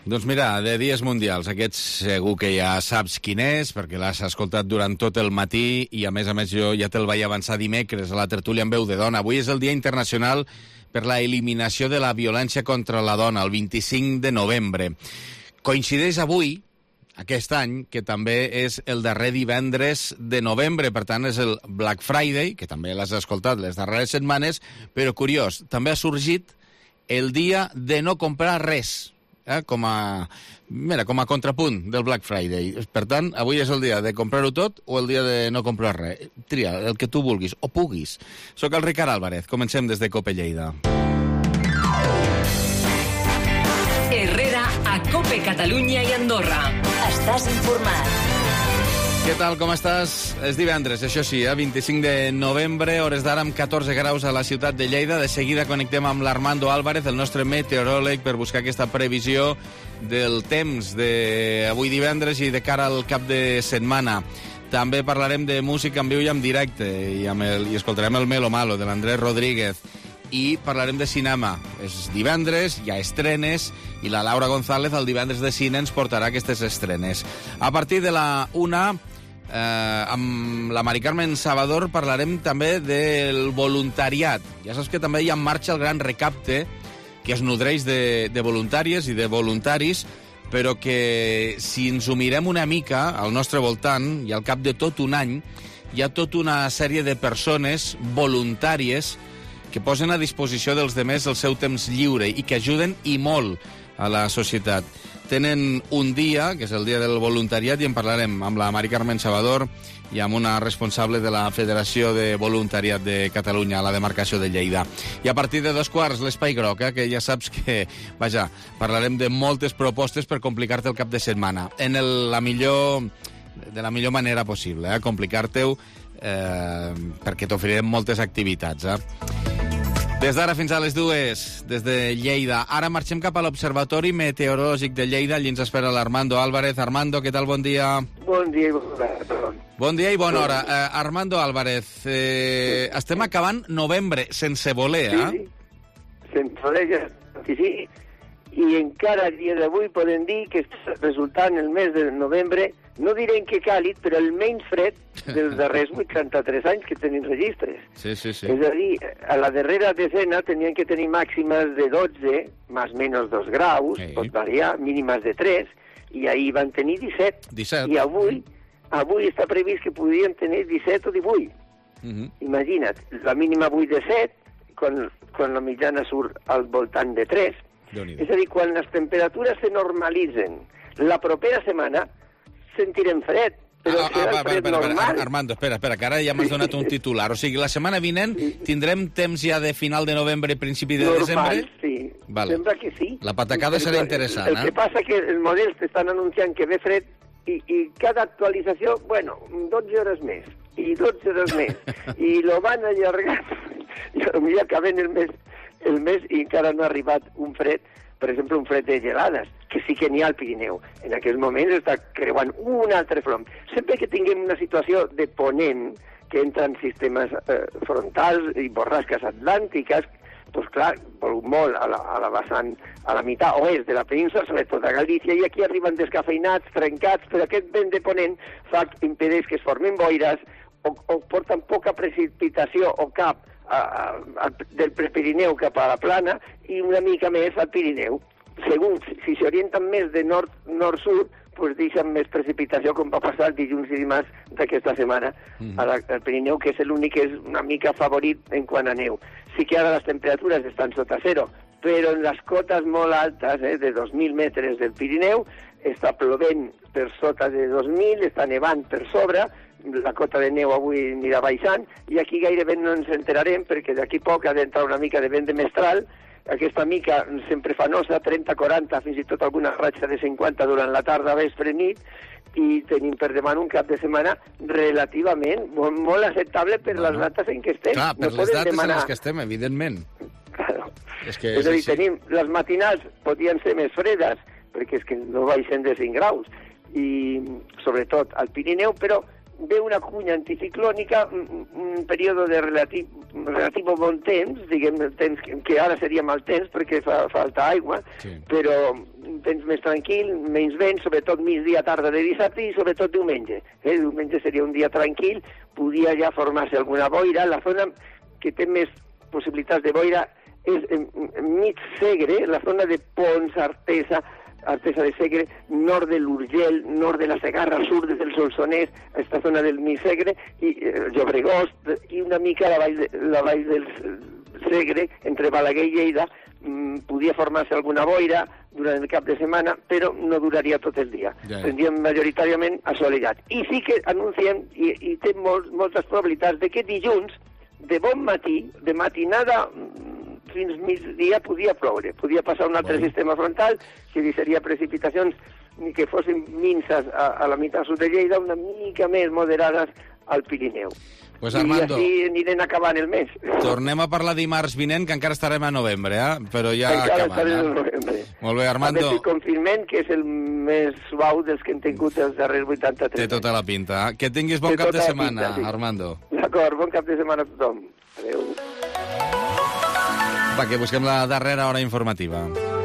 Doncs mira, de dies mundials, aquest segur que ja saps quin és, perquè l'has escoltat durant tot el matí i, a més, jo ja te'l vaig avançar dimecres a la tertúlia en veu de dona. Avui és el Dia Internacional per la Eliminació de la Violència contra la Dona, el 25 de novembre. Coincideix avui, aquest any, que també és el darrer divendres de novembre, per tant és el Black Friday, que també l'has escoltat les darreres setmanes, però curiós, també ha sorgit el dia de no comprar res, com a contrapunt del Black Friday. Per tant, avui és el dia de comprar-ho tot o el dia de no comprar res. Tria, el que tu vulguis, o puguis. Soc el Ricard Álvarez, comencem des de COPE Lleida. Herrera a COPE Catalunya i Andorra. Estàs informat. Què tal, com estàs? És divendres, això sí, 25 de novembre, hores d'ara amb 14 graus a la ciutat de Lleida. De seguida connectem amb l'Armando Álvarez, el nostre meteoròleg, per buscar aquesta previsió del temps d'avui divendres i de cara al cap de setmana. També parlarem de música en viu i en directe i escoltarem el Melo Malo de l'Andrés Rodríguez. I parlarem de cinema. És divendres, hi ha estrenes, i la Laura González el divendres de cine ens portarà aquestes estrenes. A partir de la 1, amb la Mari Carmen Salvador parlarem també del voluntariat. Ja saps que també hi ha en marxa el gran recapte que es nodreix de voluntàries i de voluntaris, però que si ens ho mirem una mica al nostre voltant, i al cap de tot un any, hi ha tota una sèrie de persones voluntàries que posen a disposició dels demés el seu temps lliure i que ajuden i molt a la societat. Tenen un dia, que és el dia del voluntariat, i en parlarem amb la Mari Carmen Salvador i amb una responsable de la Federació de Voluntariat de Catalunya, a la demarcació de Lleida. I a partir de 2:15, l'Espai Groc, que ja saps que, parlarem de moltes propostes per complicar-te el cap de setmana. De la millor manera possible, complicar-te-ho, perquè t'oferirem moltes activitats. Des d'ara fins a les 2, des de Lleida. Ara marxem cap a l'Observatori Meteorològic de Lleida. Allí ens espera l'Armando Álvarez. Armando, què tal? Bon dia. Bon dia i bona hora. Bon dia i bona hora. Armando Álvarez, estem acabant novembre, sense voler, Sí, sense voler, ja. Sí. I encara a dia d'avui podem dir que està resultant el mes de novembre, no direm que càlid, però el menys fred dels darrers 83 anys que tenim registres. Sí. És a dir, a la darrera decena tenien que tenir màximes de 12, més o menys 2 graus, pot variar, mínimes de 3, i ahir van tenir 17. I avui està previst que podrien tenir 17 o 18. Imagina't, la mínima avui de 7, quan la mitjana surt al voltant de 3. És a dir, quan les temperatures se normalitzen, la propera setmana sentirem fred, però serà el fred normal. Armando, espera, que ara ja m'has donat un titular. O sigui, la setmana vinent tindrem temps ja de final de novembre, principi de desembre? Sí, vale. Sembla que sí. La patacada serà interessant, El que passa que els models t'estan anunciant que ve fred i cada actualització, 12 hores més, i 12 hores més, i lo van allargar, i potser acaben el mes i encara no ha arribat un fred, per exemple, un fred de gelades, que sí que n'hi ha al Pirineu. En aquests moments està creuant un altre front. Sempre que tinguem una situació de ponent, que entren sistemes frontals i borrasques atlàntiques, doncs clar, molt a la vessant, a la meitat oest de la península, sobretot a Galícia, i aquí arriben descafeinats, trencats, però aquest vent de ponent impedeix que es formin boires o porten poca precipitació o cap del Prepirineu cap a la plana i una mica més al Pirineu. Segons, si s'orienten més de nord-sud, doncs deixen més precipitació, com va passar el dilluns i dimarts d'aquesta setmana al Pirineu, que és l'únic que és una mica favorit en quant a neu. Sí que ara les temperatures estan sota zero, però en les cotes molt altes, de 2.000 metres del Pirineu, està plovent per sota de 2.000, està nevant per sobre, la cota de neu avui anirà baixant, i aquí gairebé no ens enterarem, perquè d'aquí poc ha d'entrar una mica de vent de mestral, aquesta mica sempre fanosa, 30, 40, fins i tot alguna ratxa de 50 durant la tarda, vespre, nit, i tenim per davant un cap de setmana relativament molt acceptable per les dates en què estem. Clar, per les dates en les que estem, evidentment. Claro. És a dir, tenim les matinals podien ser més fredes, perquè és que no baixen de 5 graus, i sobretot al Pirineu, però ve una cunya anticiclònica, un període de relatiu bon temps, diguem, temps que ara seria mal temps perquè fa falta aigua, però un temps més tranquil, menys vent, sobretot migdia, tarda de dissabte i sobretot diumenge. Diumenge seria un dia tranquil, podia ja formar-se alguna boira. La zona que té més possibilitats de boira és mig Segre, la zona de Pons, Artesa de Segre, nord de l'Urgell, nord de la Segarra, sud del Solsonès, aquesta zona del mig Segre, i Llobregost, i una mica la vall del Segre, entre Balaguer i Lleida, podia formar-se alguna boira durant el cap de setmana, però no duraria tot el dia. Tindríem majoritàriament assolellat. I sí que anunciem, i té moltes probabilitats, de que dilluns, de bon matí, de matinada fins migdia, podia ploure. Podia passar un altre sistema frontal que deixaria precipitacions que fossin minces a la meitat sud de Lleida, una mica més moderades al Pirineu. Pues Armando, i així anirem acabant el mes. Tornem a parlar dimarts vinent, que encara estarem a novembre, però ja encara acabant. Estarem a novembre. Molt bé, Armando. A veure si confirmem que és el més suau dels que hem tingut els darrers 83 Té tota la pinta. Que tinguis bon cap de setmana, sí. Armando. D'acord, bon cap de setmana a tothom. Adéu. Va, que busquem la darrera hora informativa.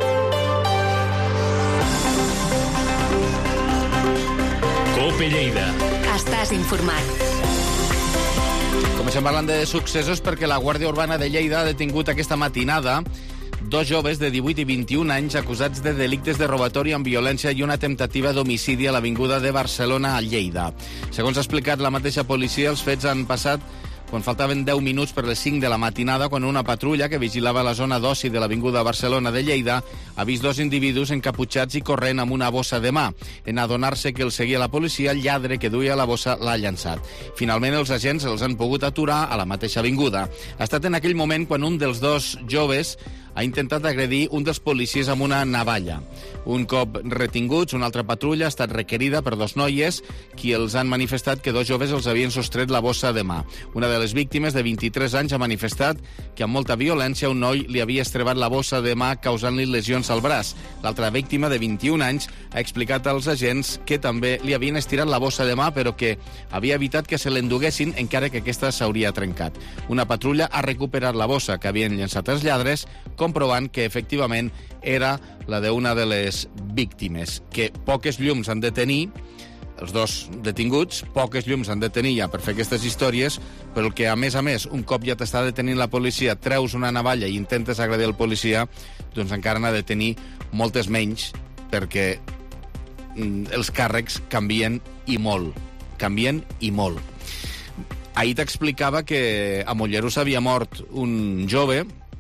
COPE Lleida. Estàs informat. Comencem parlant de successos perquè la Guàrdia Urbana de Lleida ha detingut aquesta matinada 2 joves de 18 i 21 anys acusats de delictes de robatori amb violència i una temptativa d'homicidi a l'Avinguda de Barcelona a Lleida. Segons ha explicat la mateixa policia, els fets han passat quan faltaven 10 minuts per les 5 de la matinada, quan una patrulla que vigilava la zona d'oci de l'Avinguda Barcelona de Lleida ha vist 2 individus encaputxats i corrent amb una bossa de mà. En adonar-se que els seguia la policia, el lladre que duia la bossa l'ha llançat. Finalment, els agents els han pogut aturar a la mateixa avinguda. Ha estat en aquell moment quan un dels 2 joves ha intentat agredir un dels policies amb una navalla. Un cop retinguts, una altra patrulla ha estat requerida per 2 noies qui els han manifestat que 2 joves els havien sostret la bossa de mà. Una de les víctimes, de 23 anys, ha manifestat que amb molta violència un noi li havia estrebat la bossa de mà causant-li lesions al braç. L'altra víctima, de 21 anys, ha explicat als agents que també li havien estirat la bossa de mà però que havia evitat que se l'enduguessin encara que aquesta s'hauria trencat. Una patrulla ha recuperat la bossa que havien llançat els lladres, comprovant que efectivament era la d'una de les víctimes, que poques llums han de tenir, els 2 detinguts, poques llums han de tenir ja per fer aquestes històries, però el que, a més, un cop ja t'està detenint la policia, treus una navalla i intentes agredir el policia, doncs encara n'ha de tenir moltes menys, perquè els càrrecs canvien i molt. Canvien i molt. Ahir t'explicava que a Mollerussa havia mort un jove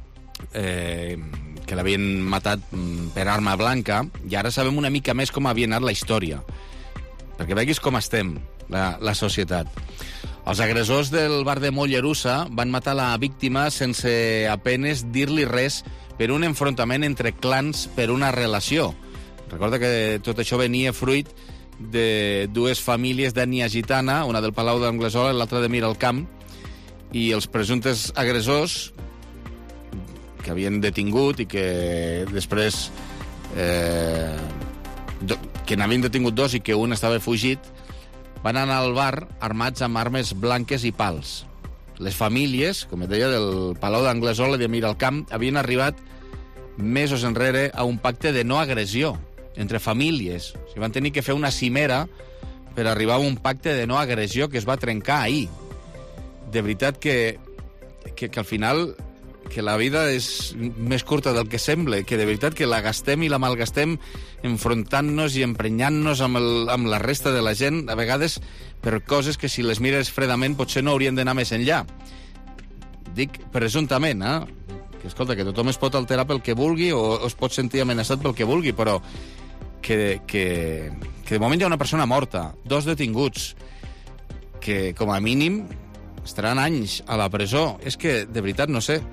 que l'havien matat per arma blanca, i ara sabem una mica més com havia anat la història, perquè veguis com estem, la societat. Els agressors del bar de Mollerussa van matar la víctima sense apenes dir-li res per un enfrontament entre clans per una relació. Recorda que tot això venia fruit de 2 famílies d'ètnia gitana, una del Palau d'Anglesola i l'altra de Miralcamp, i els presumptes agressors que havien detingut i que després que n'havien detingut 2 i que un estava fugit, van anar al bar armats amb armes blanques i pals. Les famílies, com et deia, del Palau d'Anglesola i de Miralcamp, havien arribat mesos enrere a un pacte de no agressió entre famílies. O sigui, van tenir que fer una cimera per arribar a un pacte de no agressió que es va trencar ahir. De veritat que al final que la vida és més curta del que sembla, que de veritat que la gastem i la malgastem enfrontant-nos i emprenyant-nos amb la resta de la gent, a vegades per coses que si les mires fredament potser no haurien d'anar més enllà. Dic presumptament, que escolta, que tothom es pot alterar pel que vulgui o es pot sentir amenaçat pel que vulgui, però que de moment hi ha una persona morta, 2 detinguts, que com a mínim estaran anys a la presó. És que, de veritat, no sé.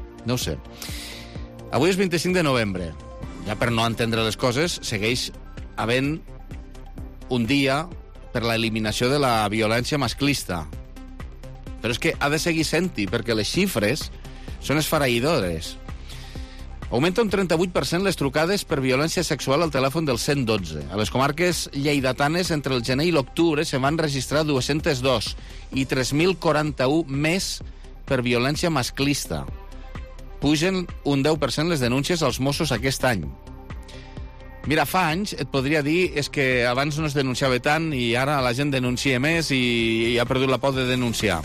Avui és 25 de novembre. Ja per no entendre les coses, segueix havent un dia per l'eliminació de la violència masclista. Però és que ha de seguir sent-hi, perquè les xifres són esfereïdores. Augmenta un 38% les trucades per violència sexual al telèfon del 112. A les comarques lleidatanes, entre el gener i l'octubre, se van registrar 202 i 3.041 més per violència masclista. Pugen un 10% les denúncies als Mossos aquest any. Mira, fa anys et podria dir és que abans no es denunciava tant i ara la gent denuncia més i ha perdut la por de denunciar.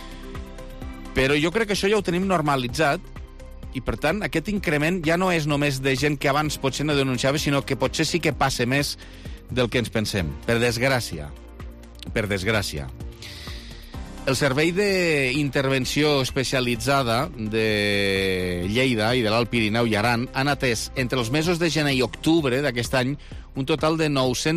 Però jo crec que això ja ho tenim normalitzat i, per tant, aquest increment ja no és només de gent que abans potser no denunciava, sinó que potser sí que passa més del que ens pensem, per desgràcia. Per desgràcia. El Servei d'Intervenció Especialitzada de Lleida i de l'Alt Pirineu i Aran han atès entre els mesos de gener i octubre d'aquest any un total de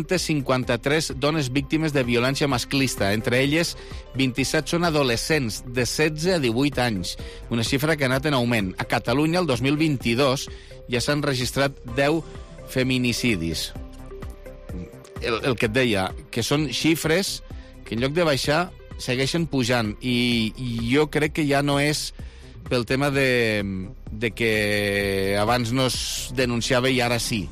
953 dones víctimes de violència masclista. Entre elles, 27 són adolescents de 16 a 18 anys, una xifra que ha anat en augment. A Catalunya, el 2022, ja s'han registrat 10 feminicidis. El que et deia, que són xifres que en lloc de baixar segueixen pujant, i jo crec que ja no és pel tema de que abans no es denunciava i ara sí.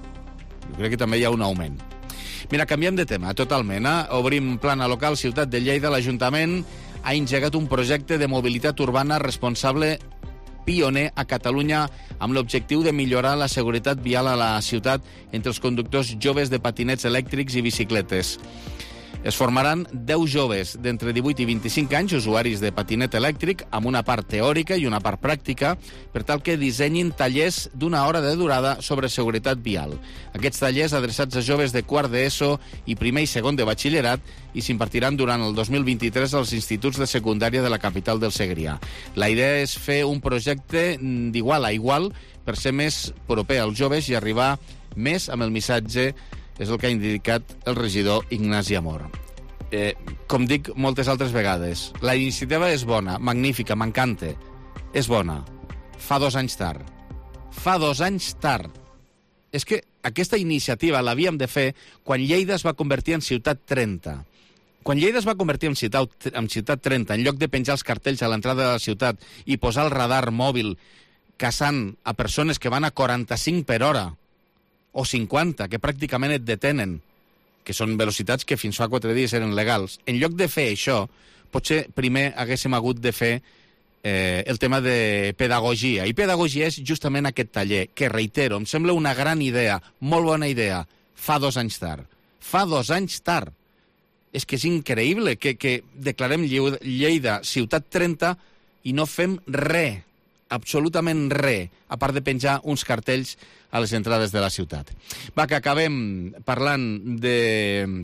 Jo crec que també hi ha un augment. Mira, canviem de tema totalment. Obrim plana local, ciutat de Lleida. L'Ajuntament ha engegat un projecte de mobilitat urbana responsable pioner a Catalunya amb l'objectiu de millorar la seguretat vial a la ciutat entre els conductors joves de patinets elèctrics i bicicletes. Es formaran 10 joves d'entre 18 i 25 anys, usuaris de patinet elèctric, amb una part teòrica i una part pràctica, per tal que dissenyin tallers d'una hora de durada sobre seguretat vial. Aquests tallers, adreçats a joves de quart d'ESO i primer i segon de batxillerat, i s'impartiran durant el 2023 als instituts de secundària de la capital del Segrià. La idea és fer un projecte d'igual a igual per ser més proper als joves i arribar més amb el missatge. És el que ha indicat el regidor Ignasi Amor. Com dic moltes altres vegades, la iniciativa és bona, magnífica, m'encanta. És bona. Fa 2 anys tard. Fa 2 anys tard. És que aquesta iniciativa l'havíem de fer quan Lleida es va convertir en ciutat 30. Quan Lleida es va convertir en ciutat 30, en lloc de penjar els cartells a l'entrada de la ciutat i posar el radar mòbil caçant a persones que van a 45 per hora, o 50, que pràcticament et detenen, que són velocitats que fins fa 4 dies eren legals. En lloc de fer això, potser primer haguéssim hagut de fer el tema de pedagogia. I pedagogia és justament aquest taller, que, reitero, em sembla una gran idea, molt bona idea. Fa 2 anys tard. Fa 2 anys tard. És que és increïble que declarem Lleida ciutat 30 i no fem res, absolutament res, a part de penjar uns cartells a les entrades de la ciutat. Va, que acabem parlant de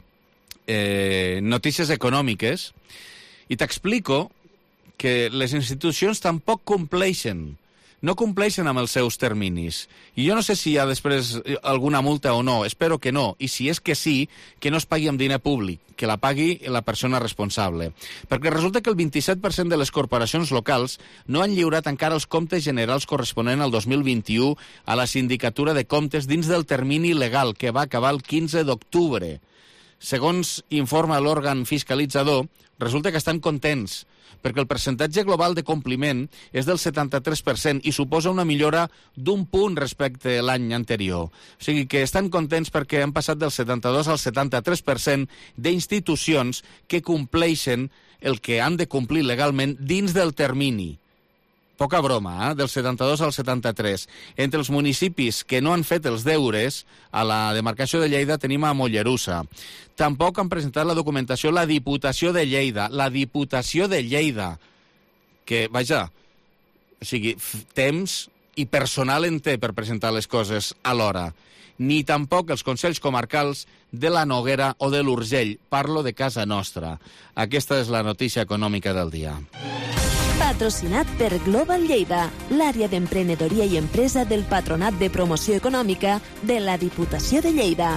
notícies econòmiques i t'explico que les institucions tampoc compleixen. No compleixen amb els seus terminis. I jo no sé si hi ha després alguna multa o no, espero que no. I si és que sí, que no es pagui amb diner públic, que la pagui la persona responsable. Perquè resulta que el 27% de les corporacions locals no han lliurat encara els comptes generals corresponents al 2021 a la sindicatura de comptes dins del termini legal, que va acabar el 15 d'octubre. Segons informa l'òrgan fiscalitzador, resulta que estan contents, perquè el percentatge global de compliment és del 73% i suposa una millora d'1 punt respecte a l'any anterior. O sigui que estan contents perquè han passat del 72 al 73% d'institucions que compleixen el que han de complir legalment dins del termini. Poca broma, del 72 al 73. Entre els municipis que no han fet els deures, a la demarcació de Lleida tenim a Mollerussa. Tampoc han presentat la documentació la Diputació de Lleida. La Diputació de Lleida. Que, vaja, o sigui, temps i personal en té per presentar les coses alhora. Ni tampoc els consells comarcals de la Noguera o de l'Urgell. Parlo de casa nostra. Aquesta és la notícia econòmica del dia. Patrocinat per Global Lleida, l'àrea d'emprenedoria i empresa del Patronat de Promoció Econòmica de la Diputació de Lleida.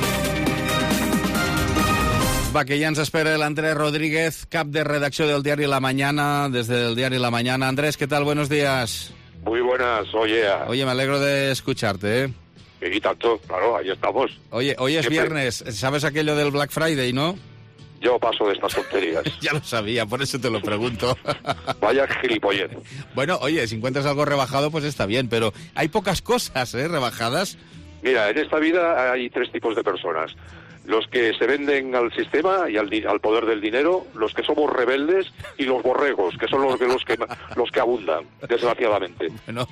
Va, que ja ens espera l'Andrés Rodríguez, cap de redacció del diari La Mañana, desde el diari La Mañana. Andrés, ¿qué tal? Buenos días. Muy buenas, oye. Oye, me alegro de escucharte, ¿eh? Y tanto, claro, ahí estamos. Oye, hoy es viernes, ¿sabes aquello del Black Friday, no? Yo paso de estas tonterías. Ya lo sabía, por eso te lo pregunto. Vaya gilipollez. Bueno, oye, si encuentras algo rebajado, pues está bien, pero hay pocas cosas, rebajadas. Mira, en esta vida hay 3 tipos de personas. Los que se venden al sistema y al poder del dinero, los que somos rebeldes y los borregos, que son los que abundan, desgraciadamente. Bueno,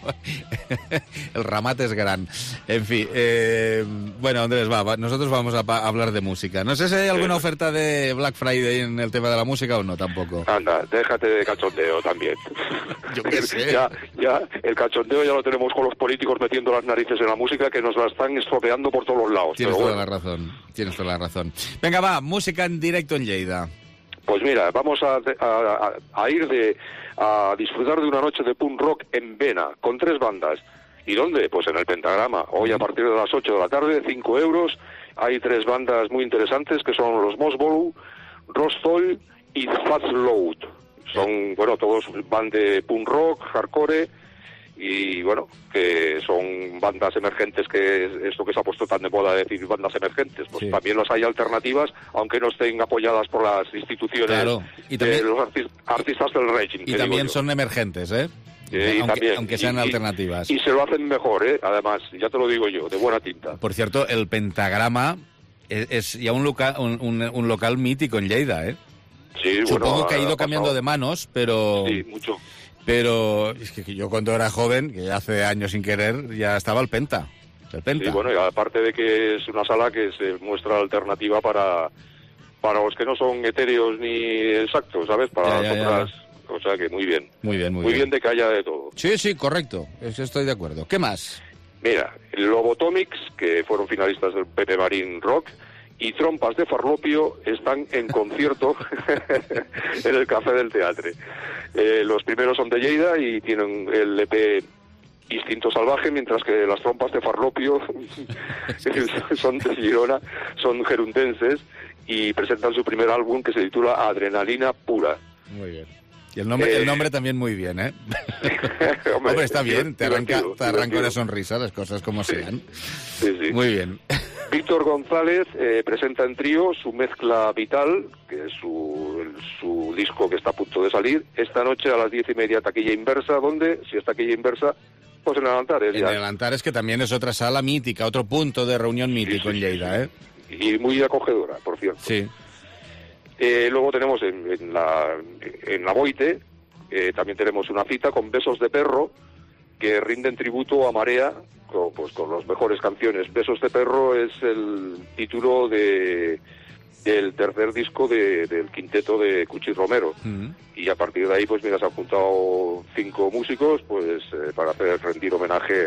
el ramate es gran. En fin, bueno, Andrés, nosotros vamos a hablar de música. No sé si hay alguna oferta de Black Friday en el tema de la música o no, tampoco. Anda, déjate de cachondeo también. Yo qué sé. Ya, el cachondeo ya lo tenemos con los políticos metiendo las narices en la música, que nos la están estropeando por todos los lados. Tienes toda la razón, tienes toda la razón. Venga, va, música en directo en Lleida. Pues mira, vamos a ir a disfrutar de una noche de punk rock en Vena, con 3 bandas. ¿Y dónde? Pues en el Pentagrama. Hoy a partir de las 8 de la tarde, 5 euros. Hay 3 bandas muy interesantes que son los Mosborough, Rostol y Fast Load. Son, bueno, todos van de punk rock, hardcore, y bueno, que son bandas emergentes, que es esto que se ha puesto tan de moda decir bandas emergentes, pues sí. También las hay alternativas, aunque no estén apoyadas por las instituciones, claro. Y también, de los artistas del régimen. Y también son emergentes, aunque sean alternativas. Y se lo hacen mejor, además, ya te lo digo yo, de buena tinta. Por cierto, el Pentagrama es ya un local mítico en Lleida, Sí, supongo que ha ido cambiando de manos, pero... Sí, mucho. Pero es que yo cuando era joven, que ya hace años sin querer, ya estaba el Penta. Sí, bueno, y aparte de que es una sala que se muestra alternativa para los que no son etéreos ni exactos, ¿sabes? Para nosotras, o sea que muy bien. Muy bien. Muy bien de que haya de todo. Sí, correcto, eso estoy de acuerdo. ¿Qué más? Mira, Lobotomics, que fueron finalistas del Pepe Marín Rock, y Trompas de Farlopio están en concierto en el Café del Teatre. Los primeros son de Lleida y tienen el EP Instinto Salvaje, mientras que las Trompas de Farlopio son de Girona, son gerundenses y presentan su primer álbum que se titula Adrenalina Pura. Muy bien. Y el nombre también muy bien, hombre, está bien, te arranca una sonrisa, las cosas como sean. Sí. Muy bien. Víctor González presenta en trío su Mezcla Vital, que es su disco que está a punto de salir, esta noche a las 10:30, Taquilla Inversa, donde, si es Taquilla Inversa, pues en el Antares. En el Antares, que también es otra sala mítica, otro punto de reunión mítico en Lleida, Y muy acogedora, por cierto. Sí. Luego tenemos en la Boite, también tenemos una cita con Besos de Perro, que rinden tributo a Marea, con las mejores canciones. Besos de Perro es el título del tercer disco del quinteto de Cuchi Romero. Y a partir de ahí, pues mira, se han juntado 5 músicos pues para hacer rendir homenaje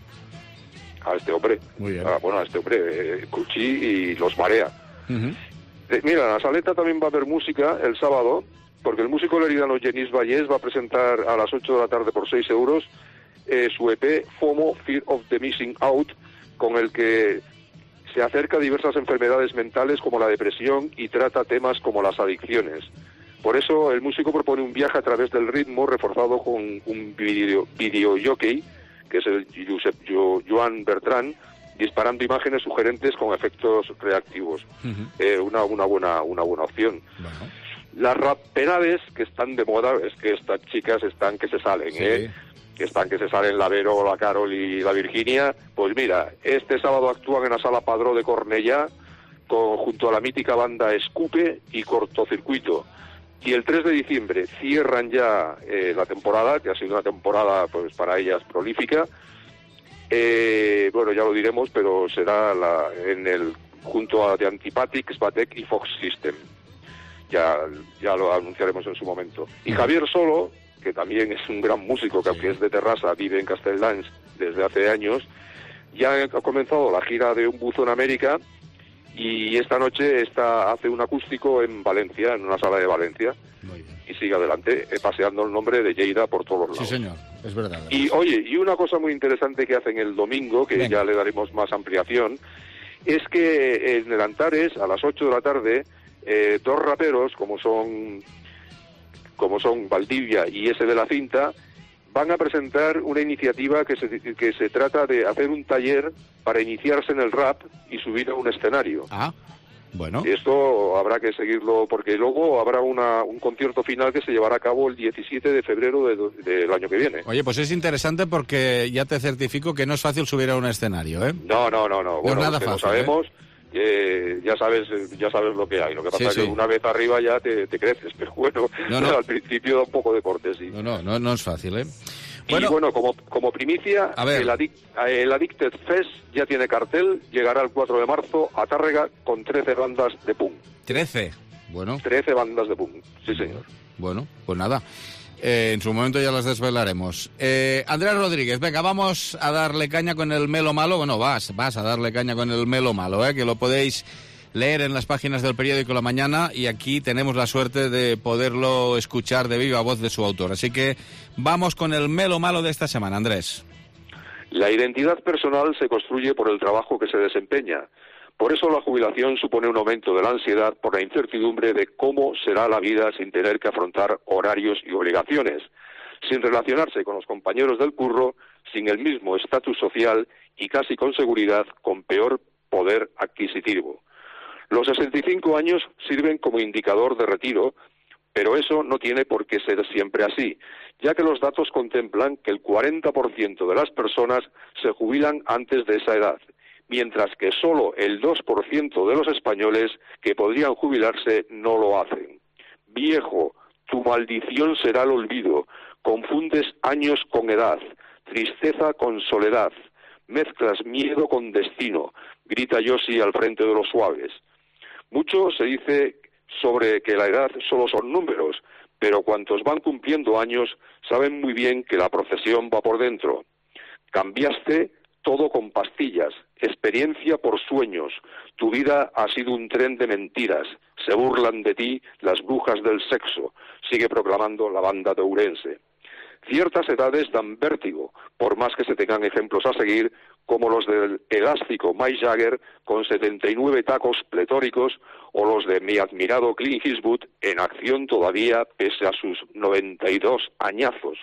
a este hombre. Muy bien. A este hombre, Cuchi y los Marea. Mira, en la Saleta también va a haber música el sábado, porque el músico leridano Genís Vallés va a presentar a las 8 de la tarde por 6 euros su EP FOMO, Fear of the Missing Out, con el que se acerca a diversas enfermedades mentales como la depresión y trata temas como las adicciones. Por eso el músico propone un viaje a través del ritmo reforzado con un video jockey, que es el Joan Bertrand, disparando imágenes sugerentes con efectos reactivos. Una buena opción. Bueno. Las rapenades que están de moda, es que estas chicas están que se salen, sí. Que están que se salen la Vero, la Carol y la Virginia. Pues mira, este sábado actúan en la Sala Padró de Cornellá junto a la mítica banda Escupe y Cortocircuito. Y el 3 de diciembre cierran ya la temporada, que ha sido una temporada pues para ellas prolífica. Bueno, ya lo diremos, pero será junto a The Antipathic, Svatek y Fox System. Ya lo anunciaremos en su momento. Y Javier Solo, que también es un gran músico, que aunque es de Terrassa, vive en Castelldans desde hace años, ya ha comenzado la gira de Un Buzo en América, y esta noche hace un acústico en Valencia, en una sala de Valencia. Muy bien. Y sigue adelante, paseando el nombre de Lleida por todos los lados. Sí, señor, es verdad. Y oye, y una cosa muy interesante que hacen el domingo, que ya le daremos más ampliación, es que en el Antares, a las 8 de la tarde, 2 raperos, como son Valdivia y ese de la Cinta, van a presentar una iniciativa que se trata de hacer un taller para iniciarse en el rap y subir a un escenario. Bueno. Esto habrá que seguirlo, porque luego habrá un concierto final que se llevará a cabo el 17 de febrero del año que viene. Oye, pues es interesante porque ya te certifico que no es fácil subir a un escenario, ¿eh? No. Bueno, nada es que fácil, lo sabemos, ya sabes lo que hay. Lo que pasa es que una vez arriba ya te creces, pero bueno, al principio da un poco de corte, sí. No es fácil, ¿eh? Bueno, y bueno, como primicia, el Addicted Fest ya tiene cartel, llegará el 4 de marzo a Tárrega con 13 bandas de punk. 13, bueno. 13 bandas de punk, sí señor. Bueno, pues nada, en su momento ya las desvelaremos. Andrés Rodríguez, venga, vamos a darle caña con el Melo Malo. Bueno, vas a darle caña con el Melo Malo, que lo podéis leer en las páginas del periódico La Mañana, y aquí tenemos la suerte de poderlo escuchar de viva voz de su autor. Así que vamos con el Melo Malo de esta semana, Andrés. La identidad personal se construye por el trabajo que se desempeña. Por eso la jubilación supone un aumento de la ansiedad por la incertidumbre de cómo será la vida sin tener que afrontar horarios y obligaciones, sin relacionarse con los compañeros del curro, sin el mismo estatus social y casi con seguridad con peor poder adquisitivo. Los 65 años sirven como indicador de retiro, pero eso no tiene por qué ser siempre así, ya que los datos contemplan que el 40% de las personas se jubilan antes de esa edad, mientras que solo el 2% de los españoles que podrían jubilarse no lo hacen. Viejo, tu maldición será el olvido, confundes años con edad, tristeza con soledad, mezclas miedo con destino, grita Yossi al frente de los suaves. Mucho se dice sobre que la edad solo son números, pero cuantos van cumpliendo años saben muy bien que la procesión va por dentro. Cambiaste todo con pastillas, experiencia por sueños, tu vida ha sido un tren de mentiras, se burlan de ti las brujas del sexo, sigue proclamando la banda de Ourense. Ciertas edades dan vértigo, por más que se tengan ejemplos a seguir, como los del elástico Mick Jagger con 79 tacos pletóricos, o los de mi admirado Clint Eastwood en acción todavía pese a sus 92 añazos.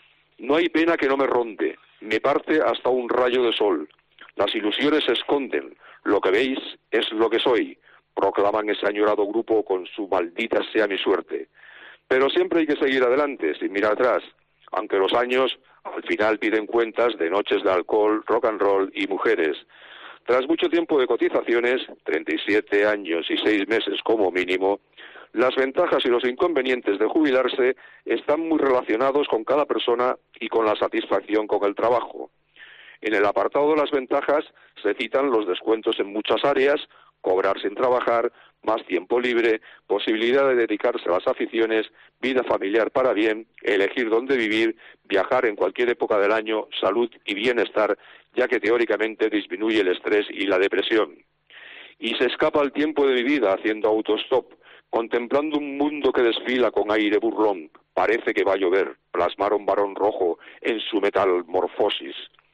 No hay pena que no me ronde, me parte hasta un rayo de sol. Las ilusiones se esconden, lo que veis es lo que soy, proclaman ese añorado grupo con su maldita sea mi suerte. Pero siempre hay que seguir adelante, sin mirar atrás, aunque los años al final piden cuentas de noches de alcohol, rock and roll y mujeres. Tras mucho tiempo de cotizaciones, 37 años y 6 meses como mínimo, las ventajas y los inconvenientes de jubilarse están muy relacionados con cada persona y con la satisfacción con el trabajo. En el apartado de las ventajas se citan los descuentos en muchas áreas, cobrar sin trabajar, más tiempo libre, posibilidad de dedicarse a las aficiones, vida familiar para bien, elegir dónde vivir, viajar en cualquier época del año, salud y bienestar, ya que teóricamente disminuye el estrés y la depresión. Y se escapa el tiempo de mi vida haciendo autostop, contemplando un mundo que desfila con aire burlón. Parece que va a llover, plasmaron Barón Rojo en su Metamorfosis.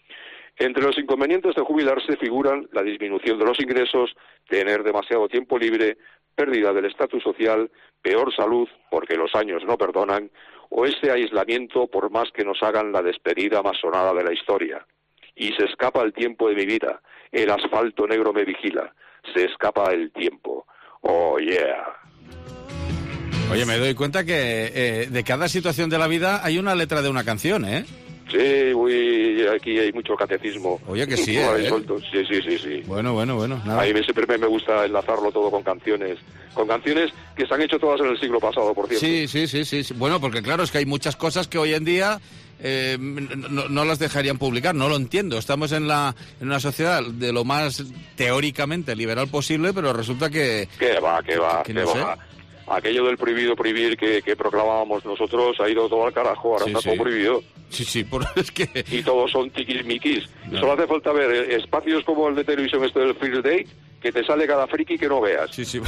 Entre los inconvenientes de jubilarse figuran la disminución de los ingresos, tener demasiado tiempo libre, pérdida del estatus social, peor salud, porque los años no perdonan, o ese aislamiento por más que nos hagan la despedida más sonada de la historia. Y se escapa el tiempo de mi vida, el asfalto negro me vigila, se escapa el tiempo. Oh yeah. Oye, me doy cuenta que de cada situación de la vida hay una letra de una canción, ¿eh? Sí, aquí hay mucho catecismo. Oye, que sí, Sí. Bueno, nada. A mí siempre me gusta enlazarlo todo con canciones que se han hecho todas en el siglo pasado, por cierto. Sí. Bueno, porque claro, es que hay muchas cosas que hoy en día no las dejarían publicar, no lo entiendo. Estamos en una sociedad de lo más teóricamente liberal posible, pero resulta que... ¿Qué va? No sé. Aquello del prohibido prohibir que proclamábamos nosotros ha ido todo al carajo, ahora está todo prohibido. Sí, es que... Y todos son tiquismiquis. No. Solo hace falta ver espacios como el de televisión del First Date, que te sale cada friki que no veas. Sí.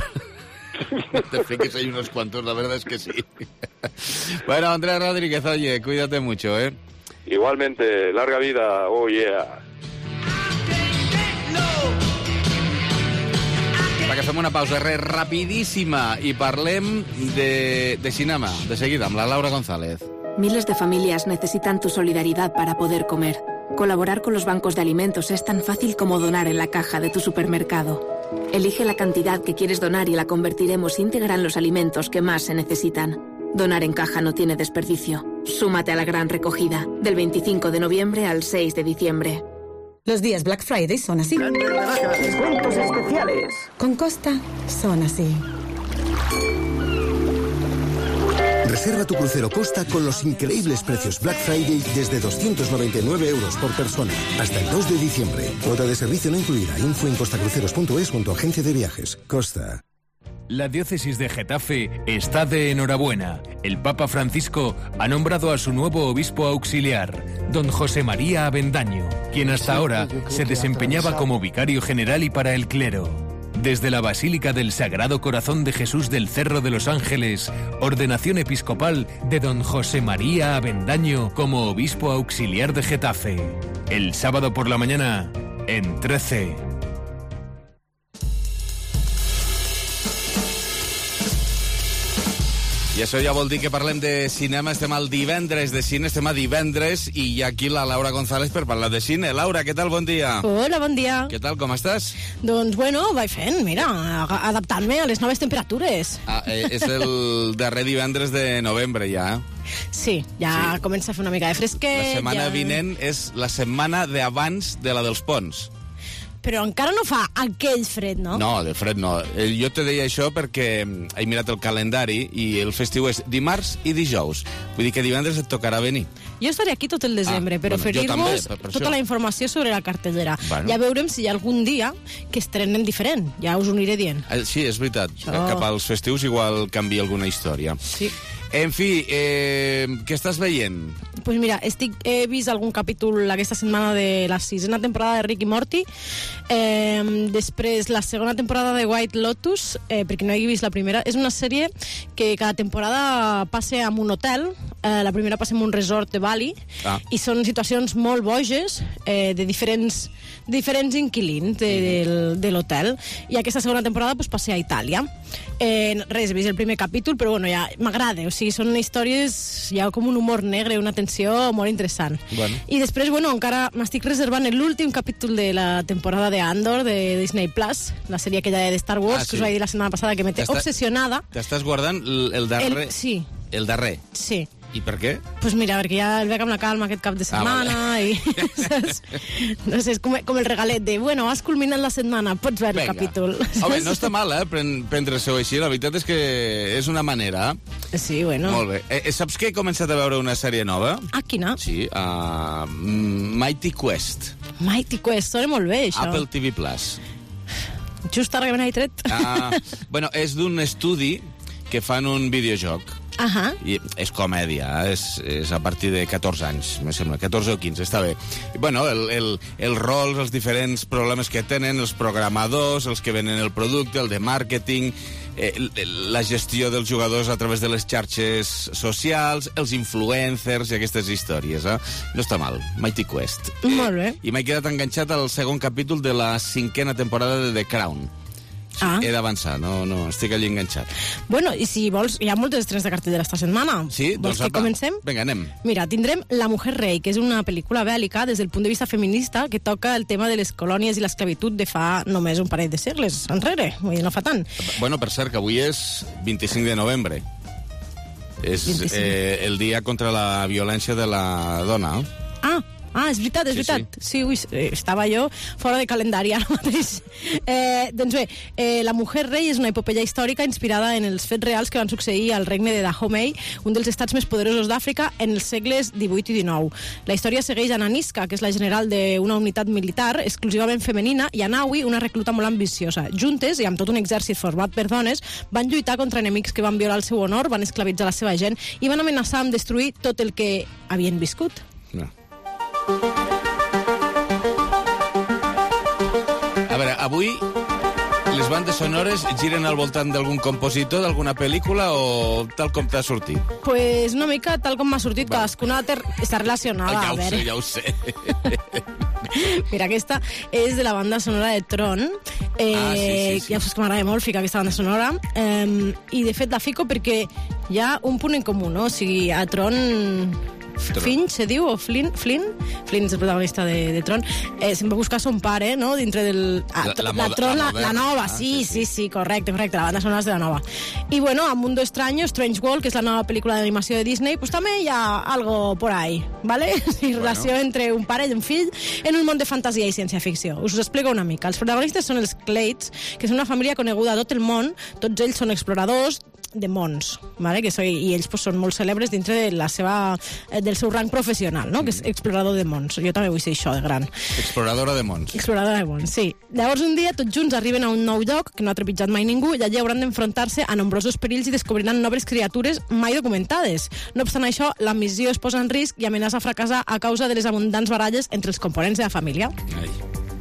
De frikis hay unos cuantos, la verdad es que sí. Bueno, Andrés Rodríguez, oye, cuídate mucho, ¿eh? Igualmente, larga vida, oh yeah. Que fem una pausa rapidíssima i parlem de cinema, de seguida, amb la Laura González. Miles de familias necesitan tu solidaridad para poder comer. Colaborar con los bancos de alimentos es tan fácil como donar en la caja de tu supermercado. Elige la cantidad que quieres donar y la convertiremos íntegra en los alimentos que más se necesitan. Donar en caja no tiene desperdicio. Súmate a la gran recogida, del 25 de noviembre al 6 de diciembre. Los días Black Friday son así. Grandes rebajas, descuentos especiales. Con Costa son así. Reserva tu crucero Costa con los increíbles precios Black Friday desde 299 euros por persona. Hasta el 2 de diciembre. Cuota de servicio no incluida. Info en costacruceros.es junto a agencia de viajes. Costa. La diócesis de Getafe está de enhorabuena. El Papa Francisco ha nombrado a su nuevo obispo auxiliar, don José María Avendaño, quien hasta ahora se desempeñaba como vicario general y para el clero. Desde la Basílica del Sagrado Corazón de Jesús del Cerro de los Ángeles, ordenación episcopal de don José María Avendaño como obispo auxiliar de Getafe. El sábado por la mañana, en 13. I això ja vol dir que parlem de cinema. Estem al divendres de cine, estem a divendres, i hi ha aquí la Laura González per parlar de cine. Laura, què tal? Bon dia. Hola, bon dia. Què tal, com estàs? Doncs, bueno, vaig fent, mira, adaptant-me a les noves temperatures. És el darrer divendres de novembre, ja. Sí, ja comença a fer una mica de fresquet. La setmana vinent és la setmana d'abans de la dels ponts. Però encara no fa aquell fred, no? No, de fred no. Jo te deia això perquè he mirat el calendari i el festiu és dimarts i dijous. Vull dir que divendres et tocarà venir. Jo estaré aquí tot el desembre per oferir-vos tota la informació sobre la cartellera. Bueno. Ja veurem si hi ha algun dia que estrenen diferent. Ja us ho aniré dient. Sí, és veritat. Cap als festius igual canvia alguna història. Sí. En fi, què estàs veient? Pues mira, he vist algun capítol aquesta setmana de la 6ª temporada de Rick i Morty, després la 2ª temporada de White Lotus, perquè no he vist la primera. És una sèrie que cada temporada passa en un hotel, la primera passa en un resort de Bali, i són situacions molt boges de diferents inquilins de l'hotel, i aquesta 2ª temporada pues, passa a Itàlia. Res, he vist el primer capítol, però bueno, ja m'agrada, o sigui, són històries, hi ha com un humor negre, una tensió molt interessant. Bueno. I després, bueno, encara m'estic reservant l'últim capítol de la temporada de Andor, de Disney Plus, la sèrie aquella de Star Wars, que us vaig dir la setmana passada, que me té obsessionada. T'estàs guardant el darrer? Sí. El darrer? Sí. I per què? Pues mira, perquè ja el veig amb la calma aquest cap de setmana, vale. I saps? No sé, és com el regalet de, bueno, has culminat la setmana, pots veure el capítol. Home, no està mal, prendre-s'ho així, la veritat és que és una manera. Sí, bueno. Molt bé. Saps que he començat a veure una sèrie nova? Quina? Sí, Mighty Quest. Mighty Quest, sona molt bé, això. Apple TV Plus. Just ara que me n'he tret. Bueno, és d'un estudi que fan un videojoc. I és comèdia, és a partir de 14 anys, me sembla, 14 o 15, està bé. I, bueno, els rols, els diferents problemes que tenen, els programadors, els que venen el producte, el de màrqueting, la gestió dels jugadors a través de les xarxes socials, els influencers i aquestes històries. No està mal, Mighty Quest. Molt bé. I m'he quedat enganxat al segon capítol de la 5ª temporada de The Crown. He d'avançar, no, estic allí enganxat. Bueno, i si vols, hi ha moltes estrenes de cartellera esta setmana. Sí? Vols que comencem? Vinga, anem. Mira, tindrem La mujer rei, que és una pel·lícula bèl·lica des del punt de vista feminista que toca el tema de les colònies i l'esclavitud de fa només un parell de segles enrere. Vull dir, no fa tant. Bueno, per cert, que avui és 25 de novembre. És el dia contra la violència de la dona. És veritat, és veritat. Sí, estava jo fora de calendari ara mateix. Doncs bé, La mujer rei és una epopeia històrica inspirada en els fets reals que van succeir al regne de Dahomey, un dels estats més poderosos d'Àfrica en els segles XVIII i XIX. La història segueix a Nanisca, que és la general d'una unitat militar exclusivament femenina, i a Naui, una recluta molt ambiciosa. Juntes, i amb tot un exèrcit format per dones, van lluitar contra enemics que van violar el seu honor, van esclavitzar la seva gent i van amenaçar amb destruir tot el que havien viscut. A veure, avui les bandes sonores giren al voltant d'algun compositor, d'alguna pel·lícula, o tal com t'ha sortit? Pues una mica tal com m'ha sortit, cadascuna està relacionada. Ja ho sé. Mira, aquesta és de la banda sonora de Tron. Sí. Ja saps que m'agrada molt ficar aquesta banda sonora. I de fet la fico perquè hi ha un punt en comú, no? O sigui, a Tron Finch, se diu, o Flynn? Flynn és el protagonista de Tron. Se'n va buscar son pare, no?, dintre del... La nova, sí, correcte, la banda sonora és de la nova. I bueno, a Mundo Extraño, Strange World, que és la nova pel·lícula d'animació de Disney, pues també hi ha algo por ahí, ¿vale? Relació entre un pare i un fill en un món de fantasia i ciència-ficció. Us ho explico una mica. Els protagonistes són els Clades, que és una família coneguda a tot el món. Tots ells són exploradors de mons, ¿vale? I ells pues, són molt cèlebres dintre de del seu rang professional, no? Que és explorador de mons. Jo també vull ser això de gran. Exploradora de mons. Exploradora de mons, sí. Llavors un dia tots junts arriben a un nou lloc que no ha trepitjat mai ningú i allí hauran d'enfrontar-se a nombrosos perills i descobriran noves criatures mai documentades. No obstant això, la missió es posa en risc i amenaça a fracassar a causa de les abundants baralles entre els components de la família. Ai.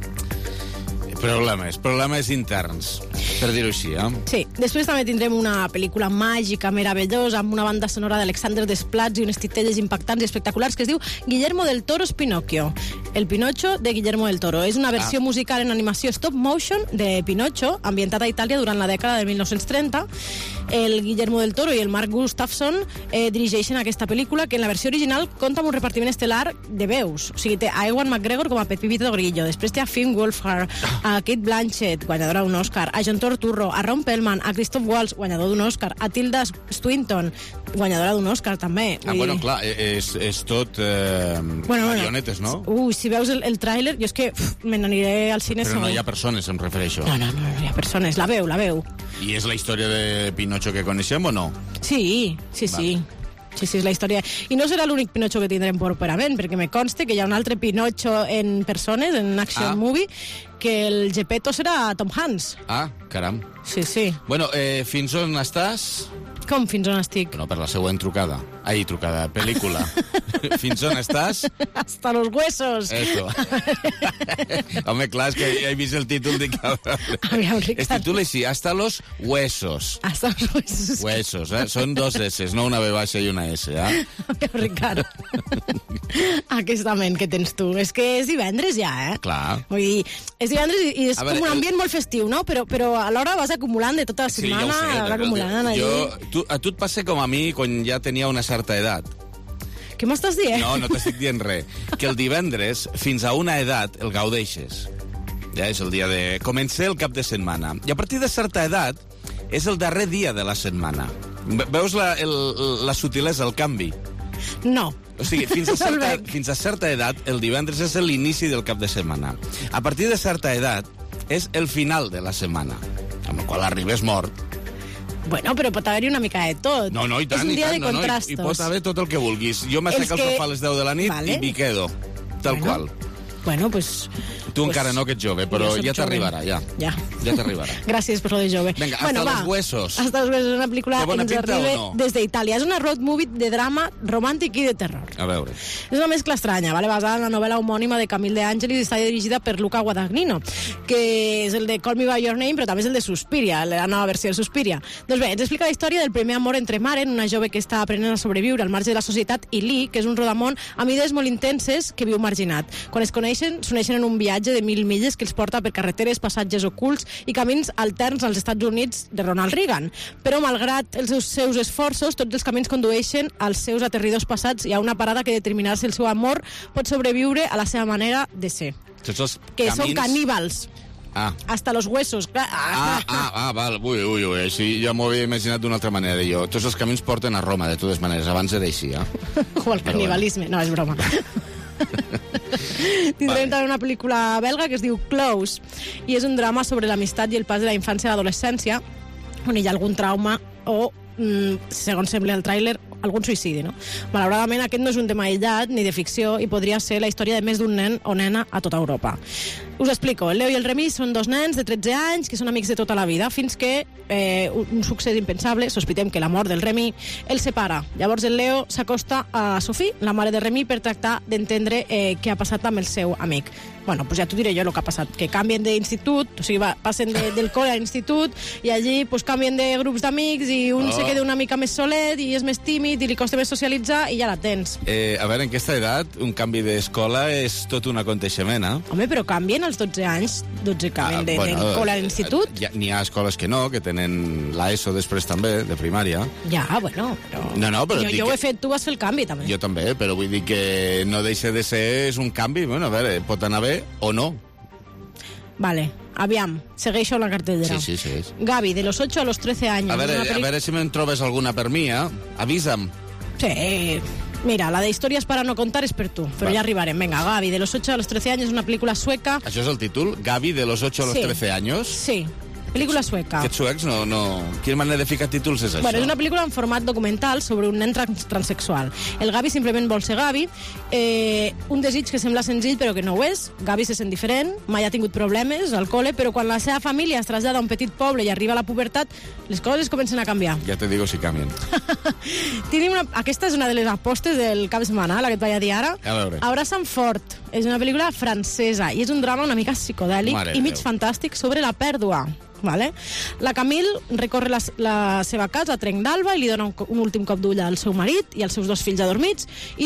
Problemes interns, per dir-ho així, Sí, després també tindrem una pel·lícula màgica, meravellosa, amb una banda sonora d'Alexander Desplat i unes titelles impactants i espectaculars que es diu Guillermo del Toro's Pinocchio. El Pinocho de Guillermo del Toro. És una versió musical en animació stop motion de Pinocho, ambientat a Itàlia durant la dècada de 1930. El Guillermo del Toro i el Mark Gustafson dirigeixen aquesta pel·lícula, que en la versió original compta amb un repartiment estel·lar de veus. O sigui, té a Ewan McGregor com a Pepito Grillo, després té a Finn Wolfhard, a Kate Blanchett, guanyadora d'un Òscar, a John Turturro, a Ron Perlman, a Christoph Waltz, guanyador d'un Òscar, a Tilda Swinton, guanyadora d'un Òscar, també. Bueno, clar, és tot marionetes, no? Si veus el tràiler, jo és que me n'aniré al cine... Però no hi ha persones, em refereixo. No hi ha persones, la veu. I és la història de Pinocho que coneixem o no? Sí. Sí, és la història. I no serà l'únic Pinocho que tindrem properament, perquè me conste que hi ha un altre Pinocho en persones, en action movie, que el Geppetto serà Tom Hanks. Caram. Sí. Bueno, fins on estàs? Com fins on estic? No, per la següent trucada. Pel·lícula. Fins on estàs? Hasta los huesos. Eso. Home, clar, és que he vist el títol de es titula així, Hasta los huesos. Hasta los huesos. Huesos, Són dos S, no una B baixa i una S, Ricard. Aquesta ment que tens tu. És que és divendres ja, Clar. Vull dir, és divendres i és com un ambient molt festiu, no? Però alhora vas acumulant de tota la setmana. Sí, ja ho sé. A tu et passa com a mi quan ja tenia una certa edat. Què m'estàs dient? No t'estic dient res. Que el divendres, fins a una edat, el gaudeixes. Ja és el dia de... Comença el cap de setmana. I a partir de certa edat, és el darrer dia de la setmana. Veus la sutilesa, el canvi? No. O sigui, fins a certa edat, el divendres és l'inici del cap de setmana. A partir de certa edat, és el final de la setmana, amb el qual arribes mort. Bueno, però pot haver-hi una mica de tot. No, i tant, és un dia de contrastos. I pot haver tot el que vulguis. Jo m'aixeco al sofà a les 10 de la nit i m'hi quedo, tal qual. Bueno, pues... Tu encara no, que ets jove, però ja t'arribarà, ja. Ja t'arribarà. Gràcies per lo de jove. Vinga, Hasta los huesos. Hasta los huesos és una pel·lícula que ens arriba des d'Itàlia. És una road movie de drama romàntic i de terror. A veure. És una mescla estranya, basada en la novel·la homònima de Camille De Angelis i està dirigida per Luca Guadagnino, que és el de Call Me By Your Name, però també és el de Suspiria, la nova versió de Suspiria. Doncs bé, ens explica la història del primer amor entre Maren, una jove que està aprenent a sobreviure al marge de la societat, i Lee, que és un rodamón amb idees molt intenses que viu marginat. Quan es coneixen, s'uneixen en un viatge de 1.000 milles que els porta per carreteres, passatges ocults i camins alterns als Estats Units de Ronald Reagan. Però, malgrat els seus esforços, tots els camins condueixen als seus aterridors passats i a una parada que determinarà si el seu amor pot sobreviure a la seva manera de ser. Que són caníbals. Hasta los huesos. Val. Ui. Així ja m'ho havia imaginat d'una altra manera. Jo. Tots els camins porten a Roma, de totes maneres, abans de d'així. O el canibalisme. No, és broma. Tindrem també una pel·lícula belga que es diu Close i és un drama sobre l'amistat i el pas de la infància a l'adolescència on hi ha algun trauma o, segons sembla el tràiler, algun suïcidi, no? Malauradament aquest no és un tema aïllat ni de ficció i podria ser la història de més d'un nen o nena a tota Europa. Us explico. El Leo i el Remi són dos nens de 13 anys que són amics de tota la vida fins que un succés impensable, sospitem que la mort del Remi, els separa. Llavors el Leo s'acosta a Sophie, la mare de Remi, per tractar d'entendre què ha passat amb el seu amic. Bueno, pues ja t'ho diré jo el que ha passat, que canvien d'institut, o sigui, passen del col·le a l'institut i allí pues, canvien de grups d'amics i un se queda una mica més solet i és més tímid i li costa més socialitzar i ja la tens. A veure, en aquesta edat un canvi d'escola és tot un aconteixement, Home, però canvien als 12 anys, 12 que acaben de col·le a l'institut. N'hi ha escoles que no, que tenen l'ESO després també, de primària. Ja, bueno, però... No, però jo ho he fet, tu vas fer el canvi, també. Jo també, però vull dir que no deixa de ser, és un canvi, bueno, a veure, pot anar bé o no. Vale, aviam, segueixo la cartellera. Sí. Gavi, de los 8 a los 13 años. A veure si me'n trobes alguna per mi, avisa'm. Sí, mira, la de Historias para no contar és per tu, però ja arribarem. Venga, Gavi, de los 8 a los 13 años, una pel·lícula sueca. Això és el títol? Gavi, de los 8 a los 13 años? Sí. Pel·lícula sueca. Aquests suecs no... Quina manera de ficar títols és això? Bueno, és una pel·lícula en format documental sobre un nen transsexual. El Gavi simplement vol ser Gavi, un desig que sembla senzill però que no ho és. Gavi se sent diferent, mai ha tingut problemes al col·le, però quan la seva família es trasllada a un petit poble i arriba a la pubertat, les coses comencen a canviar. Ja te digo si canvien. Aquesta és una de les apostes del cap de setmana, la que et vaig a dir ara. A veure. Abraça'm fort. És una pel·lícula francesa i és un drama una mica psicodèlic i mig fantàstic sobre la pèrdua. Vale? La Camille recorre la seva casa a trenc d'alba i li dona un últim cop d'ull al seu marit i als seus 2 fills adormits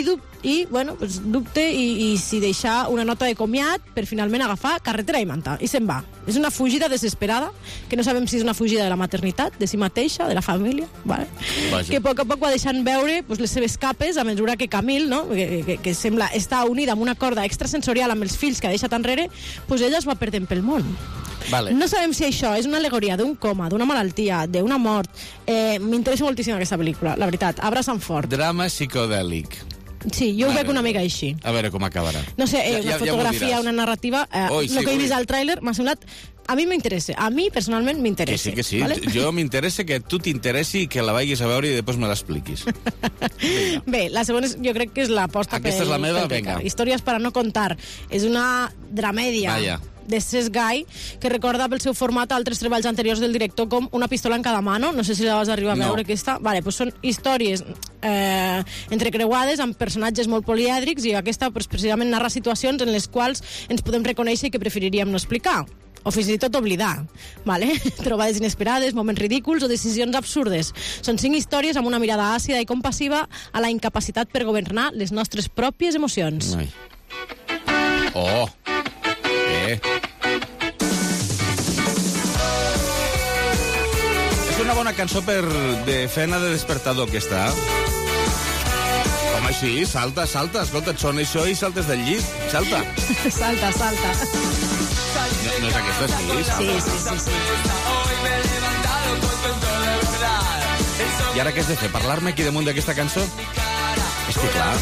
i bueno, pues, dubte i si deixar una nota de comiat per finalment agafar carretera i manta i se'n va. És una fugida desesperada que no sabem si és una fugida de la maternitat, de si mateixa, de la família, vale? Que a poc va deixant veure pues, les seves capes a mesura que Camille, no? que sembla estar unida amb una corda extrasensorial amb els fills que ha deixat enrere, pues ella es va perdent pel món. Vale. No sabem si això és una al·legoria d'un coma, d'una malaltia, d'una mort. M'interessa moltíssim aquesta pel·lícula, la veritat. Abraça'm fort. Drama psicodèlic. Sí, jo ho veig una mica així. A veure com acabarà. No sé, una fotografia, una narrativa... el que he vist al tràiler m'ha semblat... A mi m'interessa. A mi, personalment, m'interessa. Que sí. Vale? Jo m'interessa que tu t'interessi i que la vagis a veure i després me l'expliquis. Bé, la segona jo crec que és l'aposta per... Aquesta és la meva? Vinga. Històries para no contar. És una dramèdia. Vaya. De Cesc Gai, que recorda pel seu format altres treballs anteriors del director com Una pistola en cada mano. No sé si la vas arribar a veure, aquesta. Vale, pues són històries entrecreuades amb personatges molt polièdrics i aquesta pues, precisament narra situacions en les quals ens podem reconèixer i que preferiríem no explicar o fins i tot oblidar, vale? Trobades inesperades, moments ridículs o decisions absurdes. Són 5 històries amb una mirada àcida i compassiva a la incapacitat per governar les nostres pròpies emocions. Ai. Oh! Bé. És una bona cançó de feina de despertador, aquesta. Home, sí, salta, escolta, et sona això i saltes del llit, salta. Salta. No és aquesta, sí. I ara què has de fer? Parlar-me aquí damunt d'aquesta cançó? És que clar.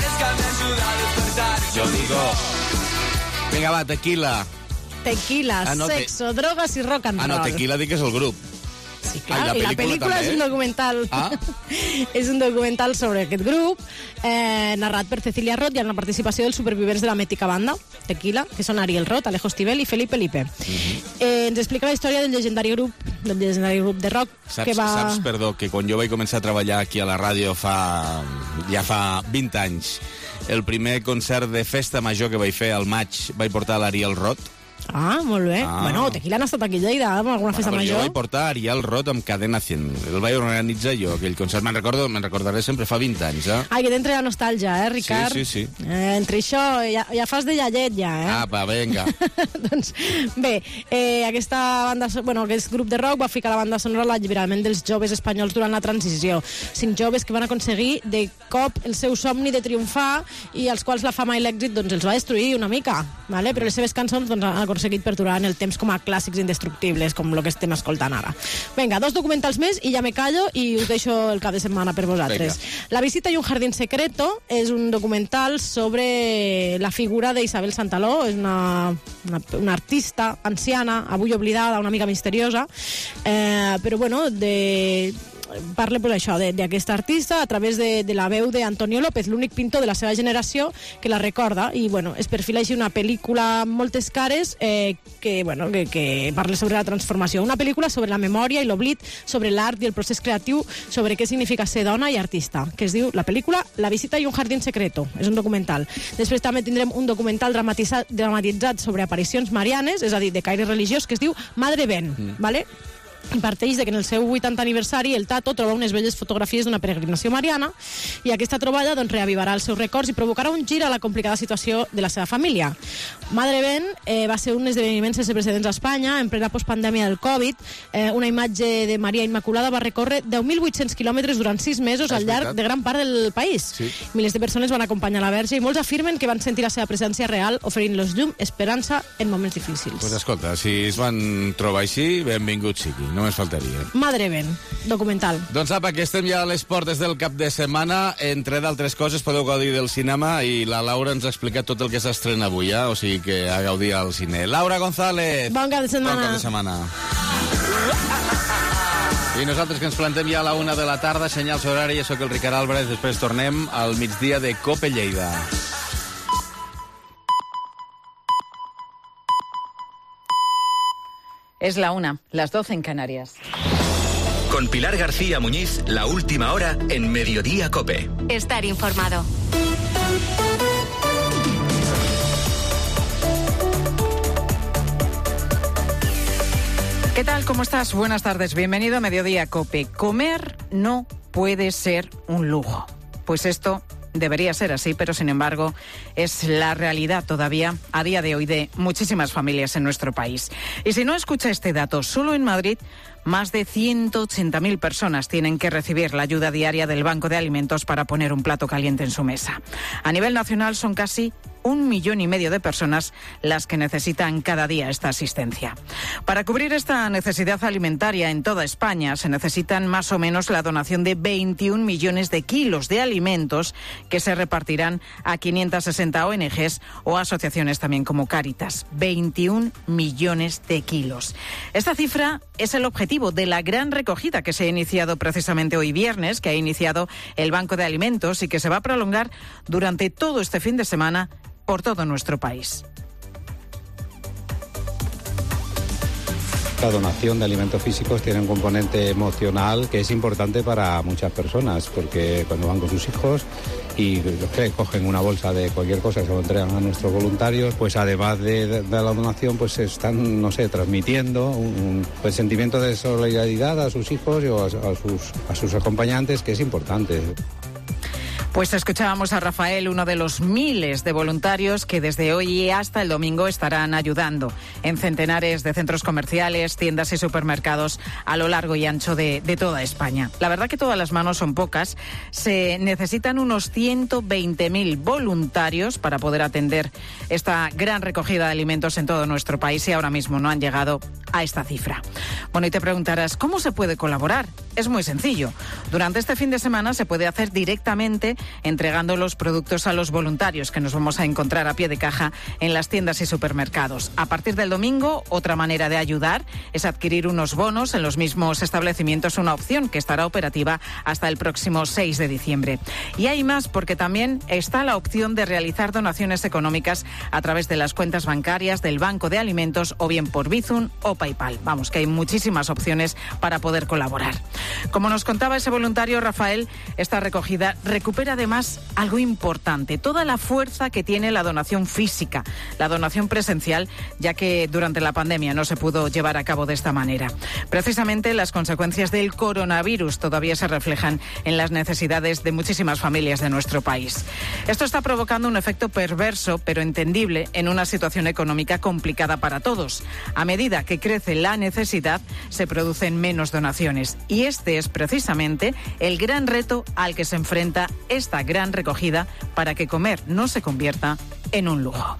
Jo digo... Vinga, va, Tequila. Tequila, sexo, drogas i rock and roll. No, Tequila dic que és el grup. Sí, clar, i la pel·lícula és un documental. És un documental sobre aquest grup, narrat per Cecilia Roth i amb la participació dels supervivents de la mítica banda, Tequila, que són Ariel Roth, Alejo Stivel i Felipe Lipe. Ens explica la història del llegendari grup de rock que va... Saps, perdó, que quan jo vaig començar a treballar aquí a la ràdio ja fa 20 anys, el primer concert de festa major que vaig fer al maig vaig portar l'Ariel Roth. Ah, molt bé. Bueno, Tequila han estat aquí a Lleida, amb alguna festa major. Jo vaig portar Ariel Roth amb Cadena 100. El vaig organitzar jo, aquell concert. Me'n recordaré sempre, fa 20 anys, Ai, que t'entra la nostàlgia, Ricard? Sí. Entre això, ja fas de llallet, ja, Apa, vinga. Doncs, bé, aquesta banda, aquest grup de rock va ficar la banda sonora a l'alliberament dels joves espanyols durant la transició. 5 joves que van aconseguir de cop el seu somni de triomfar i als quals la fama i l'èxit doncs, els va destruir una mica, vale? Però les seves cançons doncs, han aconseguit perdurar en el temps com a clàssics indestructibles, com el que estem escoltant ara. Vinga, 2 documentals més i ja me callo i us deixo el cap de setmana per vosaltres. Venga. La visita i un jardín secreto és un documental sobre la figura d'Isabel Santaló, és una artista anciana, avui oblidada, una mica misteriosa, però bueno, parla per això d'aquesta artista a través de la veu d'Antonio López, l'únic pintor de la seva generació que la recorda, i bueno, es perfila així una pel·lícula amb moltes cares que parla sobre la transformació, una pel·lícula sobre la memòria i l'oblit, sobre l'art i el procés creatiu, sobre què significa ser dona i artista, que es diu la pel·lícula La visita i un jardín secreto, és un documental. Després també tindrem un documental dramatitzat sobre aparicions marianes, és a dir, de caire religiós, que es diu Madre Ben, vale? i parteix de que en el seu 80 aniversari el Tato troba unes belles fotografies d'una peregrinació mariana i aquesta troballa doncs, reavivarà els seus records i provocarà un gir a la complicada situació de la seva família. Madre Ben va ser un esdeveniment sense precedents a Espanya en plena postpandèmia del Covid. Una imatge de Maria Immaculada va recórrer 10.800 quilòmetres durant 6 mesos al llarg de gran part del país. Sí. Milers de persones van acompanyar la Verge i molts afirmen que van sentir la seva presència real oferint-los llum, esperança en moments difícils. Pues escolta, si es van trobar així, benvingut sigui, només faltaria. Madre Ben, documental. Doncs apa, que estem ja a les portes del cap de setmana. Entre d'altres coses podeu gaudir del cinema i la Laura ens ha explicat tot el que s'estrena avui, o sigui que a gaudir al cine. Laura González! Bon cap de setmana! Bon cap de setmana. I nosaltres que ens plantem ja a la 1 de la tarda, senyals horari, soc el Ricard Álvarez, després tornem al migdia de Cope Lleida. Es la 1, las 12 en Canarias. Con Pilar García Muñiz, la última hora en Mediodía Cope. Estar informado. ¿Qué tal? ¿Cómo estás? Buenas tardes. Bienvenido a Mediodía Cope. Comer no puede ser un lujo. Pues esto debería ser así, pero sin embargo es la realidad todavía a día de hoy de muchísimas familias en nuestro país. Y si no escucha este dato, solo en Madrid más de 180.000 personas tienen que recibir la ayuda diaria del Banco de Alimentos para poner un plato caliente en su mesa. A nivel nacional son casi 1,5 millones de personas las que necesitan cada día esta asistencia. Para cubrir esta necesidad alimentaria en toda España se necesitan más o menos la donación de 21 millones de kilos de alimentos que se repartirán a 560 ONGs o asociaciones también como Cáritas. 21 millones de kilos. Esta cifra es el objetivo de la gran recogida que se ha iniciado precisamente hoy viernes, que ha iniciado el Banco de Alimentos y que se va a prolongar durante todo este fin de semana por todo nuestro país. La donación de alimentos físicos tiene un componente emocional que es importante para muchas personas, porque cuando van con sus hijos y cogen una bolsa de cualquier cosa y se lo entregan a nuestros voluntarios, pues además de la donación, pues están, no sé, transmitiendo un sentimiento de solidaridad a sus hijos y a sus acompañantes, que es importante. Pues escuchábamos a Rafael, uno de los miles de voluntarios que desde hoy hasta el domingo estarán ayudando en centenares de centros comerciales, tiendas y supermercados a lo largo y ancho de toda España. La verdad que todas las manos son pocas. Se necesitan unos 120.000 voluntarios para poder atender esta gran recogida de alimentos en todo nuestro país y ahora mismo no han llegado a esta cifra. Bueno, y te preguntarás, ¿cómo se puede colaborar? Es muy sencillo. Durante este fin de semana se puede hacer directamente entregando los productos a los voluntarios que nos vamos a encontrar a pie de caja en las tiendas y supermercados. A partir del domingo, otra manera de ayudar es adquirir unos bonos en los mismos establecimientos, una opción que estará operativa hasta el próximo 6 de diciembre. Y hay más, porque también está la opción de realizar donaciones económicas a través de las cuentas bancarias del Banco de Alimentos o bien por Bizum o PayPal. Vamos, que hay muchísimas opciones para poder colaborar. Como nos contaba ese voluntario Rafael, esta recogida recupera además algo importante, toda la fuerza que tiene la donación física, la donación presencial, ya que durante la pandemia no se pudo llevar a cabo de esta manera. Precisamente las consecuencias del coronavirus todavía se reflejan en las necesidades de muchísimas familias de nuestro país. Esto está provocando un efecto perverso, pero entendible, en una situación económica complicada para todos. A medida que crece la necesidad, se producen menos donaciones. Y este es precisamente el gran reto al que se enfrenta esta gran recogida para que comer no se convierta en un lujo.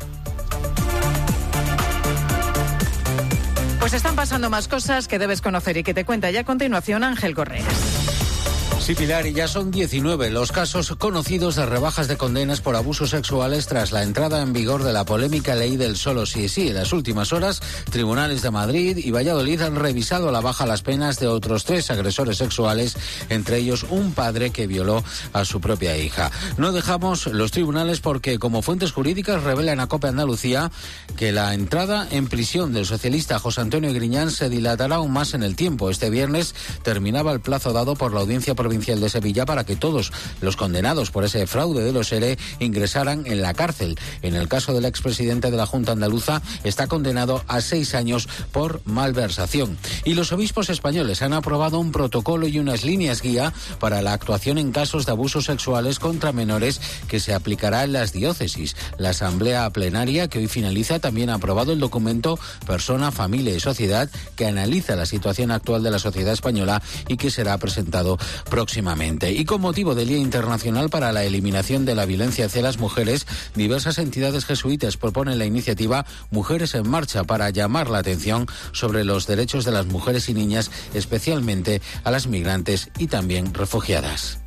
Pues están pasando más cosas que debes conocer y que te cuenta ya a continuación Ángel Correas. Sí, Pilar, y ya son 19 los casos conocidos de rebajas de condenas por abusos sexuales tras la entrada en vigor de la polémica ley del solo sí es sí. En las últimas horas, tribunales de Madrid y Valladolid han revisado a la baja las penas de otros 3 agresores sexuales, entre ellos un padre que violó a su propia hija. No dejamos los tribunales porque, como fuentes jurídicas revelan a COPE Andalucía, que la entrada en prisión del socialista José Antonio Griñán se dilatará aún más en el tiempo. Este viernes terminaba el plazo dado por la Audiencia Provincial Provincial de Sevilla para que todos los condenados por ese fraude de los ERE ingresaran en la cárcel. En el caso del expresidente de la Junta Andaluza, está condenado a 6 años por malversación. Y los obispos españoles han aprobado un protocolo y unas líneas guía para la actuación en casos de abusos sexuales contra menores que se aplicará en las diócesis. La Asamblea Plenaria, que hoy finaliza, también ha aprobado el documento Persona, Familia y Sociedad, que analiza la situación actual de la sociedad española y que será presentado próximamente. Y con motivo del Día Internacional para la Eliminación de la Violencia hacia las Mujeres, diversas entidades jesuitas proponen la iniciativa Mujeres en Marcha para llamar la atención sobre los derechos de las mujeres y niñas, especialmente a las migrantes y también refugiadas.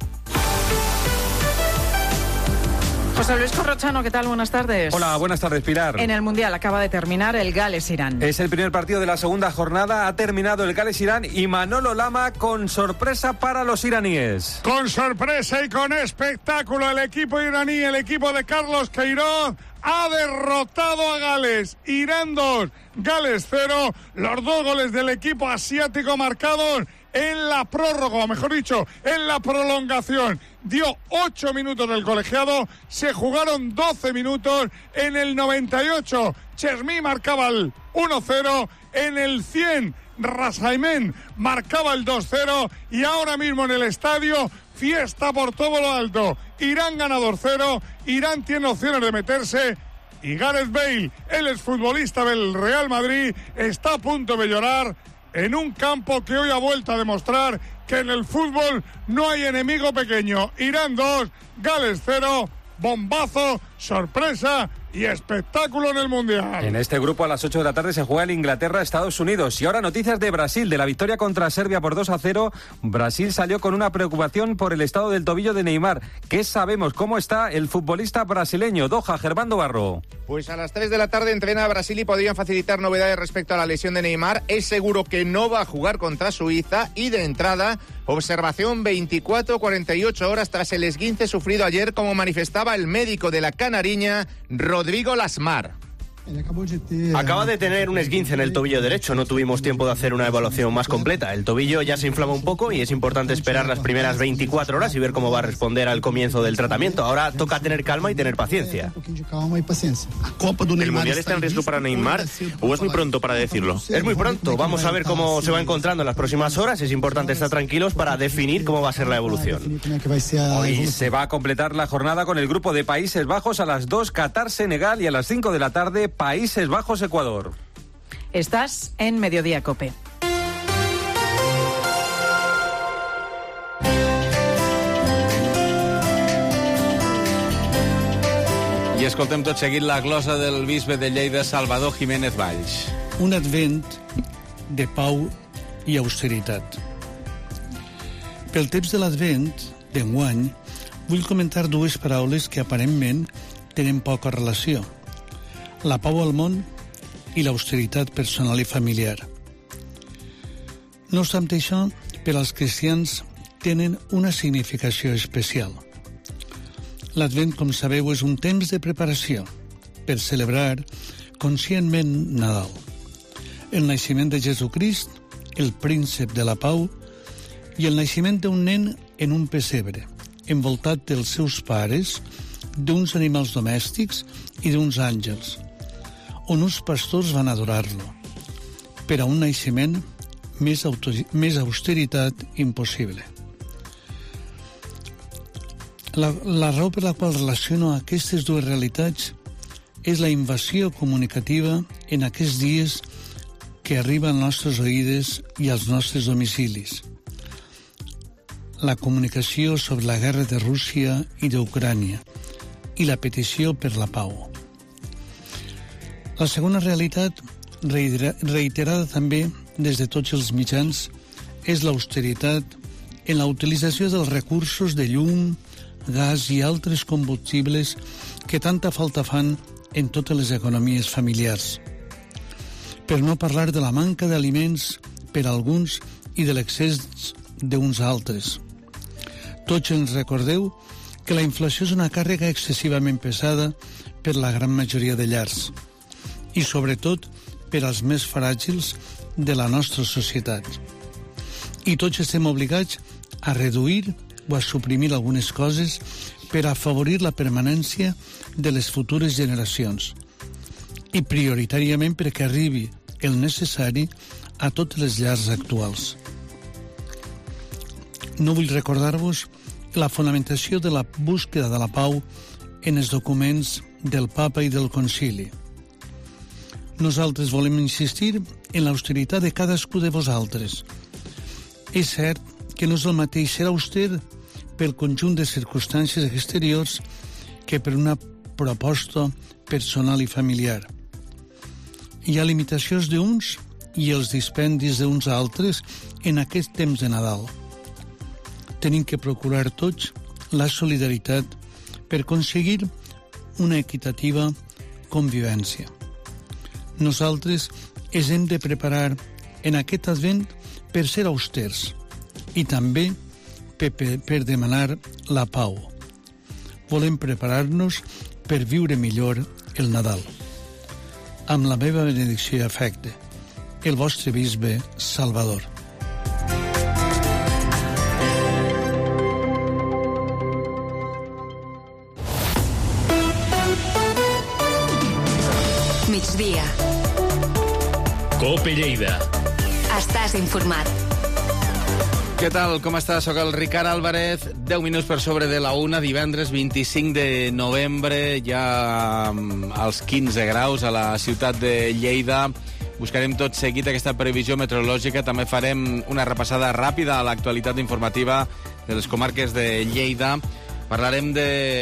José Luis Corrochano, ¿qué tal? Buenas tardes. Hola, buenas tardes, Pilar. En el Mundial acaba de terminar el Gales-Irán. Es el primer partido de la segunda jornada. Ha terminado el Gales-Irán y Manolo Lama con sorpresa para los iraníes. Con sorpresa y con espectáculo, el equipo iraní, el equipo de Carlos Queiroz, ha derrotado a Gales. Irán 2, Gales 0. Los 2 goles del equipo asiático marcados en la prórroga, o mejor dicho, en la prolongación. Dio 8 minutos del colegiado, se jugaron 12 minutos. En el 98, Chesmi marcaba el 1-0. En el 100, Rasaimen marcaba el 2-0. Y ahora mismo en el estadio, fiesta por todo lo alto. Irán ganador 0. Irán tiene opciones de meterse. Y Gareth Bale, el exfutbolista del Real Madrid, está a punto de llorar en un campo que hoy ha vuelto a demostrar que en el fútbol no hay enemigo pequeño. Irán 2, Gales 0, bombazo, sorpresa y espectáculo en el Mundial. En este grupo a las 8 de la tarde se juega el Inglaterra-Estados Unidos. Y ahora noticias de Brasil, de la victoria contra Serbia por 2-0. Brasil salió con una preocupación por el estado del tobillo de Neymar. ¿Qué sabemos? ¿Cómo está el futbolista brasileño? Doha, Germán Barro. Pues a las 3 de la tarde entrena a Brasil y podrían facilitar novedades respecto a la lesión de Neymar. Es seguro que no va a jugar contra Suiza y de entrada, observación 24-48 horas tras el esguince sufrido ayer, como manifestaba el médico de la canariña, Rodrigo Lasmar. Acaba de tener un esguince en el tobillo derecho. No tuvimos tiempo de hacer una evaluación más completa. El tobillo ya se inflama un poco y es importante esperar las primeras 24 horas y ver cómo va a responder al comienzo del tratamiento. Ahora toca tener calma y tener paciencia. ¿El Mundial está en riesgo para Neymar o es muy pronto para decirlo? Es muy pronto. Vamos a ver cómo se va encontrando en las próximas horas. Es importante estar tranquilos para definir cómo va a ser la evolución. Hoy se va a completar la jornada con el grupo de Países Bajos a las 2, Qatar-Senegal, y a las 5 de la tarde, Países Bajos-Ecuador. Estás en Mediodía COPE. I escoltem tot seguit la glosa del bisbe de Lleida, Salvador Jiménez Valls. Un advent de pau i austeritat. Pel temps de l'advent d'enguany, vull comentar dues paraules que aparentment tenen poca relació: la pau al món i l'austeritat personal i familiar. No obstant això, per als cristians tenen una significació especial. L'Advent, com sabeu, és un temps de preparació per celebrar conscientment Nadal, el naixement de Jesucrist, el príncep de la pau, i el naixement d'un nen en un pessebre, envoltat dels seus pares, d'uns animals domèstics i d'uns àngels, on uns pastors van adorar-lo. Per a un naixement, més austeritat impossible. La raó per la qual relaciono aquestes dues realitats és la invasió comunicativa en aquests dies que arriba als nostres oïdes i als nostres domicilis. La comunicació sobre la guerra de Rússia i d'Ucrània i la petició per la pau. La segona realitat, reiterada també des de tots els mitjans, és l'austeritat en la utilització dels recursos de llum, gas i altres combustibles que tanta falta fan en totes les economies familiars. Per no parlar de la manca d'aliments per a alguns i de l'excés d'uns altres. Tots ens recordeu que la inflació és una càrrega excessivament pesada per la gran majoria de llars i, sobretot, per als més fràgils de la nostra societat. I tots estem obligats a reduir o a suprimir algunes coses per afavorir la permanència de les futures generacions i prioritàriament perquè arribi el necessari a totes les llars actuals. No vull recordar-vos la fonamentació de la búsqueda de la pau en els documents del Papa i del Concili. Nosaltres volem insistir en l'austeritat de cadascú de vosaltres. És cert que no és el mateix ser auster pel conjunt de circumstàncies exteriors que per una proposta personal i familiar. Hi ha limitacions d'uns i els dispendis d'uns altres en aquest temps de Nadal. Tenim que procurar tots la solidaritat per aconseguir una equitativa convivència. Nosaltres ens hem de preparar en aquest advent per ser austers i també per demanar la pau. Volem preparar-nos per viure millor el Nadal. Amb la meva benedicció i afecte, el vostre bisbe Salvador. Migdia. COPE Lleida. Estàs informat. Què tal? Com estàs? Soc el Ricard Álvarez. 10 minuts per sobre de la 1, divendres 25 de novembre, ja als 15 graus a la ciutat de Lleida. Buscarem tot seguit aquesta previsió meteorològica. També farem una repassada ràpida a l'actualitat informativa de les comarques de Lleida. Parlarem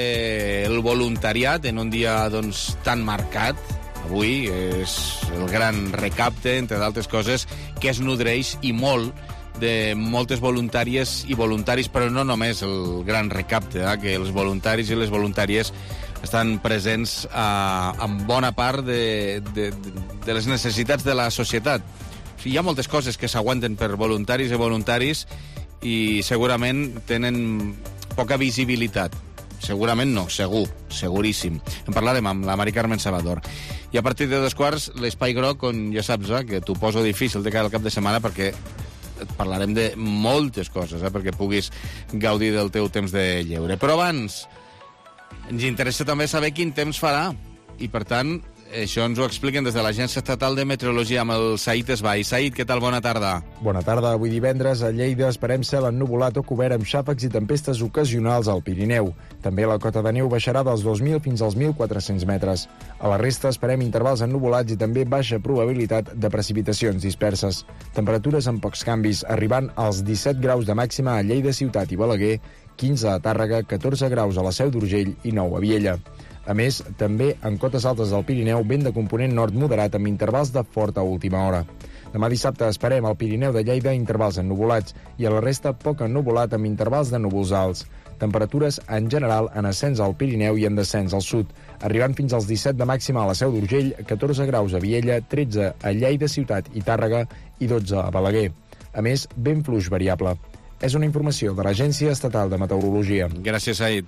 del voluntariat en un dia tan marcat. Avui és el gran recapte, entre d'altres coses, que es nodreix i molt de moltes voluntàries i voluntaris, però no només el gran recapte, que els voluntaris i les voluntàries estan presents en bona part de les necessitats de la societat. Hi ha moltes coses que s'aguanten per voluntaris i voluntaris i segurament tenen poca visibilitat. Segurament no, segur, seguríssim. En parlarem amb la Mari Carmen Salvador. I a partir de 2:15, l'Espai Groc, on ja saps que t'ho poso difícil de cara al cap de setmana perquè et parlarem de moltes coses, perquè puguis gaudir del teu temps de lleure. Però abans, ens interessa també saber quin temps farà. I, per tant, això ens ho expliquen des de l'Agència Estatal de Meteorologia amb el Said Esbai. Said, què tal? Bona tarda. Bona tarda. Avui divendres a Lleida esperem cel ennuvolat o cobert amb xàfecs i tempestes ocasionals al Pirineu. També la cota de neu baixarà dels 2.000 fins als 1.400 metres. A la resta esperem intervals ennuvolats i també baixa probabilitat de precipitacions disperses. Temperatures amb pocs canvis, arribant als 17 graus de màxima a Lleida Ciutat i Balaguer, 15 a Tàrrega, 14 graus a la Seu d'Urgell i 9 a Viella. A més, també en cotes altes del Pirineu, vent de component nord moderat amb intervals de fort a última hora. Demà dissabte esperem al Pirineu de Lleida intervals ennuvolats i a la resta poc ennuvolat amb intervals de núvols alts. Temperatures en general en ascens al Pirineu i en descens al sud, arribant fins als 17 de màxima a la Seu d'Urgell, 14 graus a Viella, 13 a Lleida Ciutat i Tàrrega i 12 a Balaguer. A més, vent fluix variable. És una informació de l'Agència Estatal de Meteorologia. Gràcies, Said.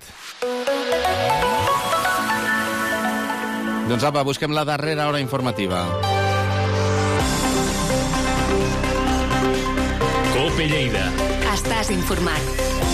Doncs apa, busquem la darrera hora informativa. COPE Lleida. Estàs informat.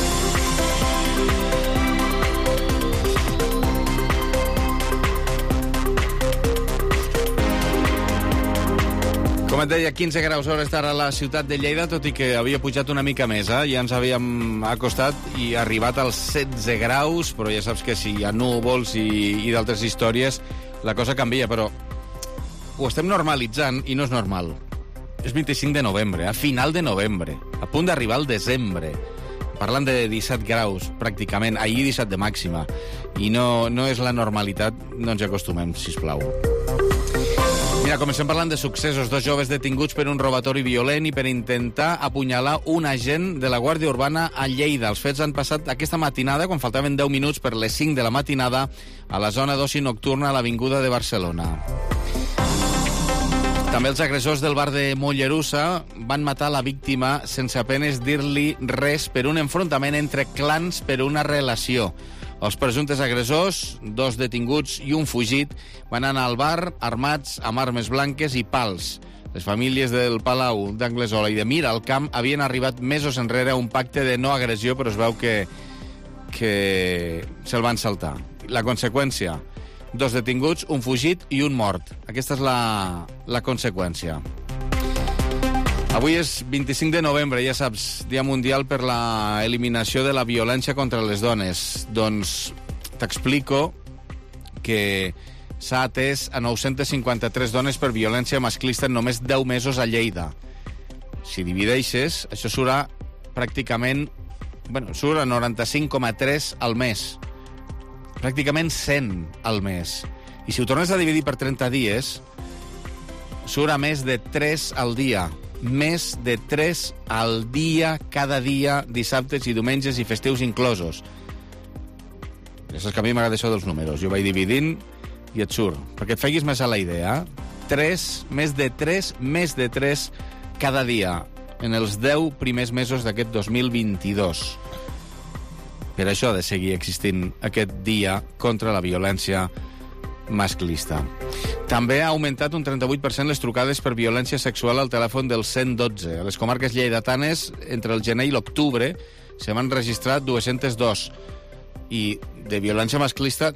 Com et deia, 15 graus hores d'ara a la ciutat de Lleida, tot i que havia pujat una mica més, Ja ens havíem acostat i arribat als 16 graus, però ja saps que si hi ha núvols i d'altres històries, la cosa canvia, però ho estem normalitzant i no és normal. És 25 de novembre, a final de novembre, a punt d'arribar al desembre. Parlen de 17 graus, pràcticament, ahir 17 de màxima. I no és la normalitat, no ens acostumem, sisplau. Mira, comencem parlant de successos. 2 joves detinguts per un robatori violent i per intentar apunyalar un agent de la Guàrdia Urbana a Lleida. Els fets han passat aquesta matinada, quan faltaven 10 minuts per les 5 de la matinada, a la zona d'oci nocturna a l'Avinguda de Barcelona. També els agressors del bar de Mollerussa van matar la víctima sense apenes dir-li res per un enfrontament entre clans per una relació. Els presumptes agressors, 2 detinguts i un fugit, van anar al bar armats amb armes blanques i pals. Les famílies del Palau d'Anglesola i de Miralcamp havien arribat mesos enrere a un pacte de no agressió, però es veu que se'l van saltar. La conseqüència: 2 detinguts, un fugit i un mort. Aquesta és la conseqüència. Avui és 25 de novembre, ja saps, Dia Mundial per la eliminació de la violència contra les dones. Doncs t'explico que s'ha atès a 953 dones per violència masclista en només 10 mesos a Lleida. Si divideixes, això surt pràcticament... surt a 95,3 al mes. Pràcticament 100 al mes. I si ho tornes a dividir per 30 dies, surt a més de 3 al dia. Més de 3 al dia, cada dia, dissabtes i diumenges i festius inclosos. Ja saps que a mi m'agrada això dels números. Jo vaig dividint i et surt. Perquè et feguis més a la idea. 3, més de 3 cada dia en els 10 primers mesos d'aquest 2022. Per això ha de seguir existint aquest dia contra la violència masclista. També ha augmentat un 38% les trucades per violència sexual al telèfon del 112. A les comarques lleidatanes, entre el gener i l'octubre, se van registrar 202. I de violència masclista,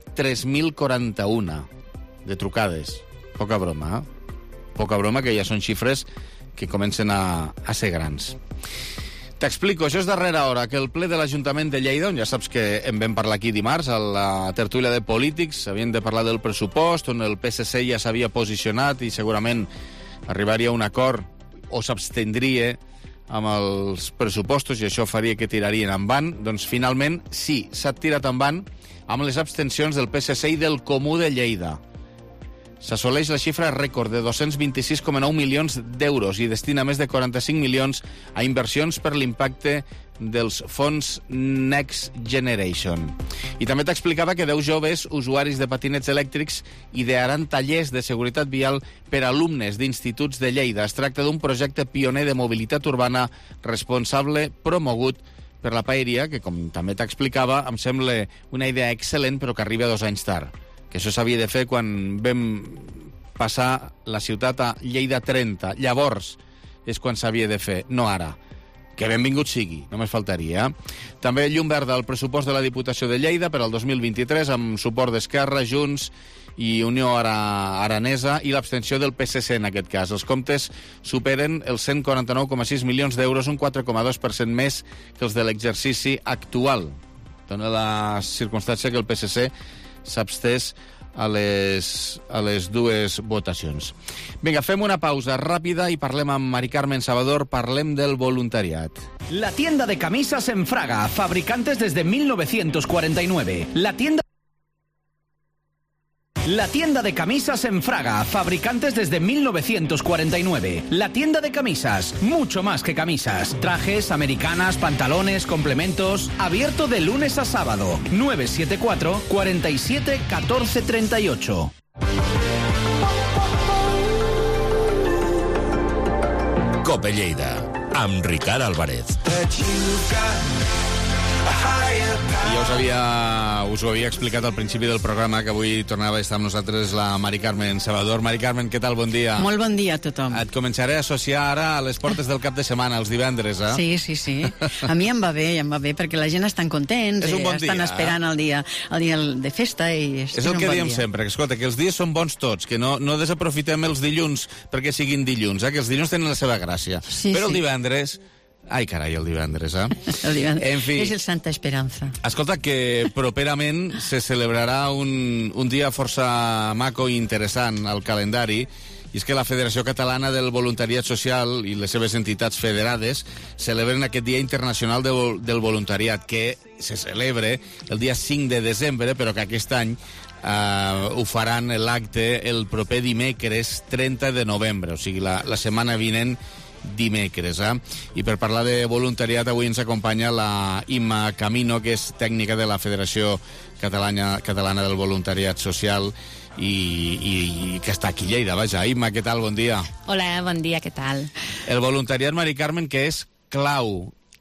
3.041 de trucades. Poca broma, Poca broma, que ja són xifres que comencen a ser grans. T'explico, això és darrera hora, que el ple de l'Ajuntament de Lleida, on ja saps que en vam parlar aquí dimarts, a la tertúlia de polítics, havien de parlar del pressupost, on el PSC ja s'havia posicionat i segurament arribaria a un acord o s'abstendria amb els pressupostos i això faria que tirarien endavant. Doncs finalment sí, s'ha tirat endavant amb les abstencions del PSC i del Comú de Lleida. S'assoleix la xifra rècord de 226,9 milions d'euros i destina més de 45 milions a inversions per l'impacte dels fons Next Generation. I també t'explicava que 10 joves usuaris de patinets elèctrics idearan tallers de seguretat vial per a alumnes d'instituts de Lleida. Es tracta d'un projecte pioner de mobilitat urbana responsable, promogut per la Paeria, que, com també t'explicava, em sembla una idea excel·lent, però que arriba 2 anys tard. Que això s'havia de fer quan vam passar la ciutat a Lleida 30. Llavors és quan s'havia de fer, no ara. Que benvingut sigui, només faltaria. També llum verda al pressupost de la Diputació de Lleida per al 2023, amb suport d'Esquerra, Junts i Unió Aranesa, i l'abstenció del PSC en aquest cas. Els comptes superen els 149,6 milions d'euros, un 4,2% més que els de l'exercici actual. Dona la circumstància que el PSC s'abstès a les dues votacions. Vinga, fem una pausa ràpida i parlem amb Mari Carmen Salvador, parlem del voluntariat. La tienda de camisas en Fraga, fabricantes desde 1949. La tienda de camisas en Fraga, fabricantes desde 1949. La tienda de camisas, mucho más que camisas. Trajes, americanas, pantalones, complementos. Abierto de lunes a sábado. 974 47 14 38. Cope Lleida, amb Ricard Álvarez. I ja us ho havia explicat al principi del programa, que avui tornava a estar amb nosaltres la Mari Carmen Salvador. Mari Carmen, què tal? Bon dia. Molt bon dia a tothom. Et començaré a associar ara a les portes del cap de setmana, els divendres, eh? Sí. A mi em va bé, perquè la gent estan contents, és un bon estan esperant el dia de festa i és el que diem sempre, que escolta, que els dies són bons tots, que no desaprofitem els dilluns perquè siguin dilluns, que els dilluns tenen la seva gràcia. Però el divendres... Ai, carai, el divendres, El divendres. En fi, és el Santa Esperanza. Escolta, que properament se celebrarà un dia força maco i interessant al calendari, i és que la Federació Catalana del Voluntariat Social i les seves entitats federades celebren aquest Dia Internacional del Voluntariat, que se celebra el dia 5 de desembre, però que aquest any ho faran l'acte el proper dimecres 30 de novembre, o sigui, la setmana vinent, dimecres. I per parlar de voluntariat avui ens acompanya la Imma Camino, que és tècnica de la Federació Catalana del Voluntariat Social i que està aquí a Lleida. Vaja, Imma, què tal? Bon dia. Hola, bon dia, què tal? El voluntariat, Mari Carmen, que és clau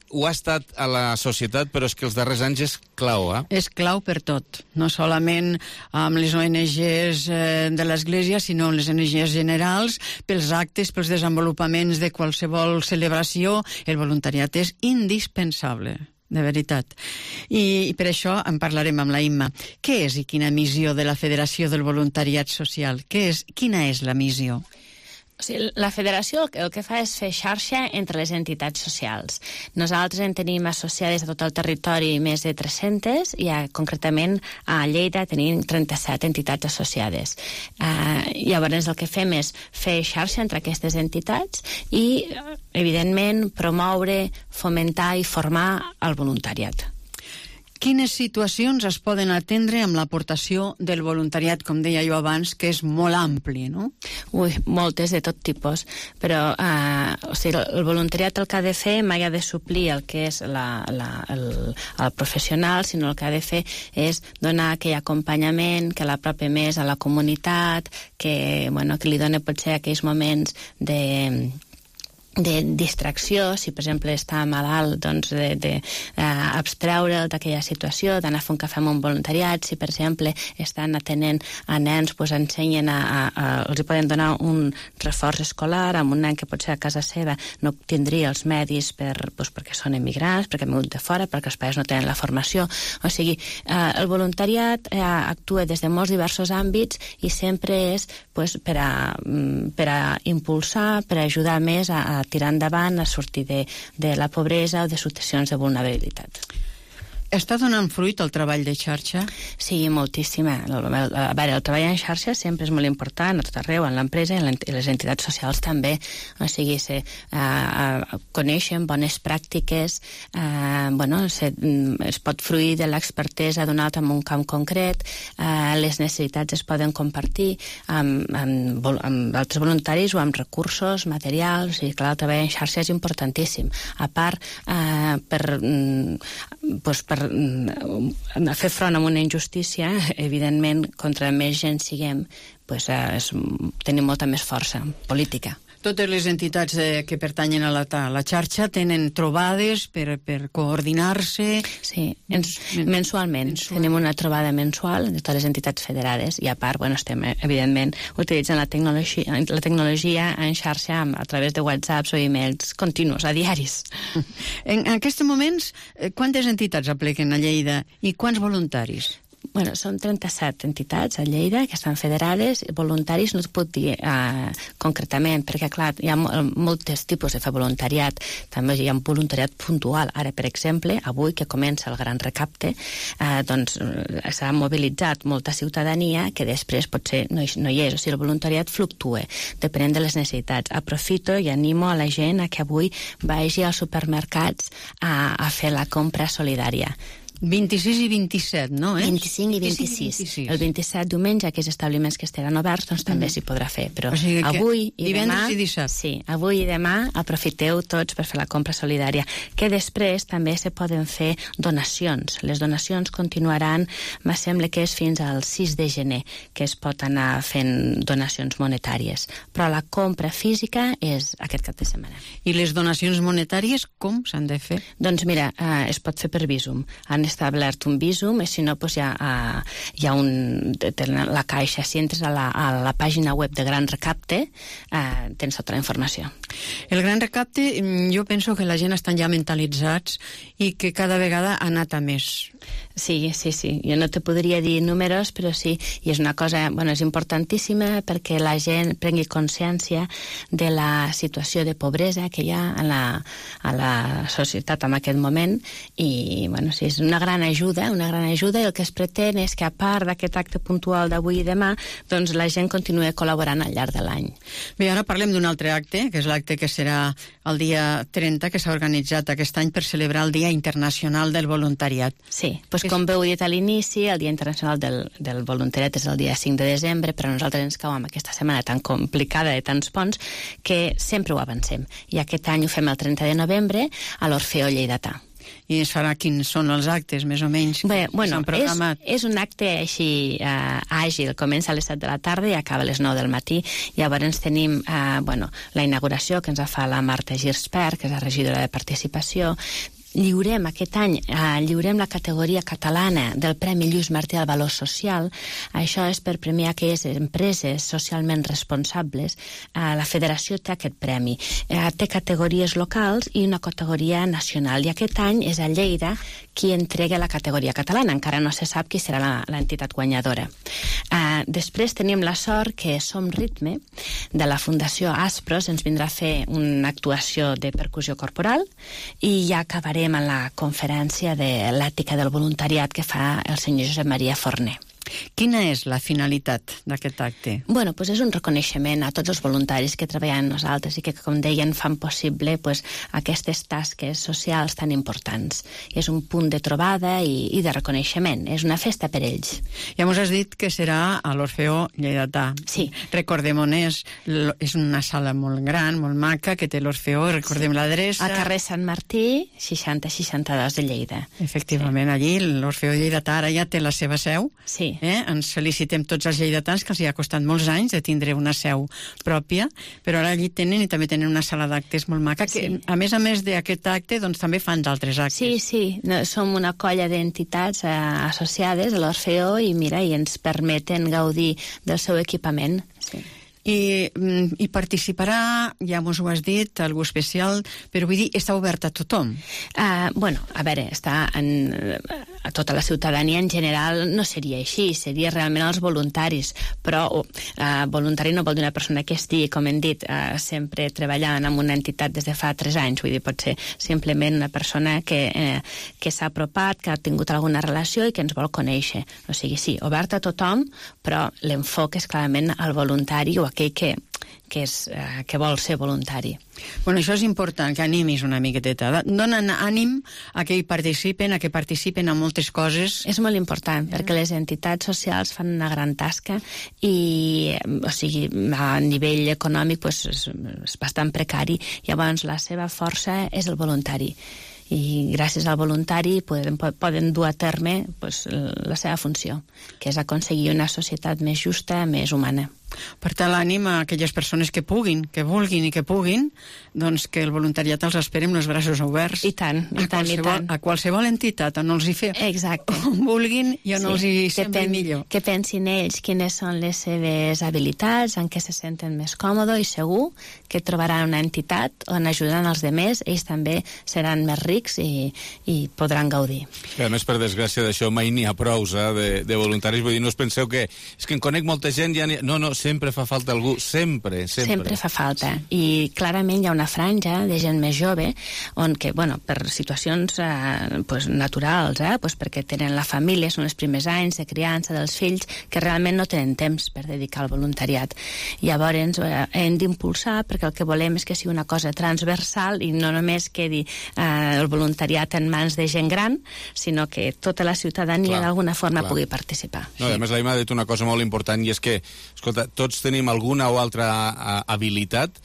ho ha estat a la societat, però és que els darrers anys és clau, És clau per tot, no solament amb les ONGs de l'Església, sinó amb les ONGs generals, pels actes, pels desenvolupaments de qualsevol celebració. El voluntariat és indispensable, de veritat. I per això en parlarem amb la Imma. Què és i quina missió de la Federació del Voluntariat Social? Quina és la missió? O sigui, la federació el que fa és fer xarxa entre les entitats socials. Nosaltres en tenim associades a tot el territori més de 300 i concretament a Lleida tenim 37 entitats associades. Llavors el que fem és fer xarxa entre aquestes entitats i, evidentment, promoure, fomentar i formar el voluntariat. Quines situacions es poden atendre amb l'aportació del voluntariat, com deia jo abans, que és molt ampli, no? Moltes de tot tipus, però el voluntariat el que ha de fer mai ha de suplir el que és el professional, sinó el que ha de fer és donar aquell acompanyament que l'apropi més a la comunitat, que li dona potser aquells moments de distracció, si per exemple està malalt, doncs abstreure'l d'aquella situació, d'anar a fer un cafè amb un voluntariat. Si per exemple estan atenent a nens, doncs ensenyen els poden donar un reforç escolar amb un nen que potser a casa seva no tindria els medis perquè són emigrants, perquè han vingut de fora, perquè els pares no tenen la formació. O sigui, el voluntariat actua des de molts diversos àmbits i sempre és per a impulsar, per a ajudar més a tirar endavant, a sortir de la pobresa o de situacions de vulnerabilitat. Està donant fruit el treball de xarxa? Sí, moltíssima. A veure, el treball en xarxa sempre és molt important a tot arreu, en l'empresa i les entitats socials també. O sigui, coneixen bones pràctiques, es pot fruir de l'expertesa donat en un camp concret, les necessitats es poden compartir amb altres voluntaris o amb recursos, materials, i clar, el treball en xarxa és importantíssim. A part, per fer front a una injustícia, evidentment, contra més gent siguem, tenim molta més força política. Totes les entitats que pertanyen a la xarxa tenen trobades per coordinar-se? Sí, mensualment. Tenim una trobada mensual de totes les entitats federades i a part, estem, evidentment, utilitzant la tecnologia en xarxa a través de whatsapps o e-mails continus, a diaris. En aquests moments, quantes entitats apliquen a Lleida i quants voluntaris? Són 37 entitats a Lleida que estan federades. Voluntaris no es pot dir concretament, perquè, clar, hi ha molts tipus de fer voluntariat. També hi ha un voluntariat puntual. Ara, per exemple, avui, que comença el Gran Recapte, s'ha mobilitzat molta ciutadania que després potser no hi és. O sigui, el voluntariat fluctua, depenent de les necessitats. Aprofito i animo a la gent a que avui vagi als supermercats a fer la compra solidària. 26 i 27, no? 25 i 26. El 27 diumenge, aquells establiments que estaran oberts, doncs també s'hi podrà fer. Però avui i demà... Divendres i dissabte. Sí, avui i demà aprofiteu tots per fer la compra solidària, que després també se poden fer donacions. Les donacions continuaran, me sembla que és fins al 6 de gener, que es pot anar fent donacions monetàries. Però la compra física és aquest cap de setmana. I les donacions monetàries com s'han de fer? Doncs mira, es pot fer per Bizum. Han establert un Bizum, i si no, hi ha la caixa. Si entres a la pàgina web de Gran Recapte, tens tota la informació. El Gran Recapte, jo penso que la gent estan ja mentalitzats i que cada vegada ha anat a més. Sí. Jo no te podria dir números, però sí, i és una cosa, és importantíssima perquè la gent prengui consciència de la situació de pobresa que hi ha a la societat en aquest moment, i, sí, és una gran ajuda, i el que es pretén és que, a part d'aquest acte puntual d'avui i demà, doncs la gent continuï col·laborant al llarg de l'any. Bé, ara parlem d'un altre acte, que és l'acte que serà el dia 30, que s'ha organitzat aquest any per celebrar el Dia Internacional del Voluntariat. Sí, com heu dit a l'inici, el Dia Internacional del Voluntariat és el dia 5 de desembre, però nosaltres ens cau amb aquesta setmana tan complicada de tants ponts que sempre ho avancem. I aquest any ho fem el 30 de novembre a l'Orfeó Lleidatà. I es farà quins són els actes, més o menys? És un acte així àgil. Comença a les 7 de la tarda i acaba a les 9 del matí. Llavors tenim la inauguració que ens fa la Marta Girsper, que és la regidora de Participació. aquest any lliurem la categoria catalana del Premi Lluís Martí al Valor Social. Això és per premiar aquelles empreses socialment responsables. La federació té aquest premi. Té categories locals i una categoria nacional. I aquest any és a Lleida qui entrega la categoria catalana. Encara no se sap qui serà l'entitat guanyadora. Després tenim la sort que Som Ritme, de la Fundació Aspros, ens vindrà a fer una actuació de percussió corporal i ja acabarem a la conferència de l'ètica del voluntariat que fa el senyor Josep Maria Forner. Quina és la finalitat d'aquest acte? Bueno, pues és un reconeixement a tots els voluntaris que treballen amb nosaltres i que, com deien, fan possible aquestes tasques socials tan importants. És un punt de trobada i de reconeixement. És una festa per ells. Ja mos has dit que serà a l'Orfeó Lleidatà. Sí. Recordem-ho, és una sala molt gran, molt maca, que té l'Orfeó, recordem l'adreça. A carrer Sant Martí, 6062 de Lleida. Efectivament, allí l'Orfeó Lleidatà ara ja té la seva seu. Sí. Ens felicitem tots els lleidatans, que els hi ha costat molts anys de tindre una seu pròpia, però ara allí tenen i també tenen una sala d'actes molt maca, que a més d'aquest acte doncs també fan d'altres actes. Sí, som una colla d'entitats associades a l'Orfeó i ens permeten gaudir del seu equipament. Sí. I participarà, ja mos ho has dit, algú especial, però vull dir, està obert a tothom? Bueno, a veure, està a tota la ciutadania en general no seria així, seria realment els voluntaris, però voluntari no vol dir una persona que estigui, com hem dit, sempre treballant en una entitat des de fa 3 anys, vull dir, pot ser simplement una persona que s'ha apropat, que ha tingut alguna relació i que ens vol conèixer. O sigui, sí, obert a tothom, però l'enfoc és clarament al voluntari o aquell que vol ser voluntari. Bueno, això és important, que animis una miqueteta. Donen ànim a que hi participen, a que participen en moltes coses. És molt important, perquè les entitats socials fan una gran tasca i, o sigui, a nivell econòmic és bastant precari. Llavors, la seva força és el voluntari. I gràcies al voluntari poden dur a terme la seva funció, que és aconseguir una societat més justa, més humana. Per tant, l'ànim a aquelles persones que puguin, que vulguin i que puguin, doncs que el voluntariat els espera amb els braços oberts. I tant. A qualsevol entitat on els hi fer. Exacte. On vulguin i on els hi sembli millor. Que pensin ells quines són les seves habilitats, en què se senten més còmodes, i segur que trobaran una entitat on ajudant els demés, ells també seran més rics i podran gaudir. I a més, per desgràcia d'això, mai n'hi ha prous de voluntaris. Vull dir, no us penseu que és que en conec molta gent, no, sempre fa falta algú, sempre. Sempre fa falta. I clarament hi ha una franja de gent més jove on que, per situacions naturals, perquè tenen la família, són els primers anys de criança dels fills, que realment no tenen temps per dedicar al voluntariat. Llavors hem d'impulsar, perquè el que volem és que sigui una cosa transversal i no només quedi el voluntariat en mans de gent gran, sinó que tota la ciutadania d'alguna forma pugui participar. No, a més, la Ima ha dit una cosa molt important i és que, escolta, tots tenim alguna o altra habilitat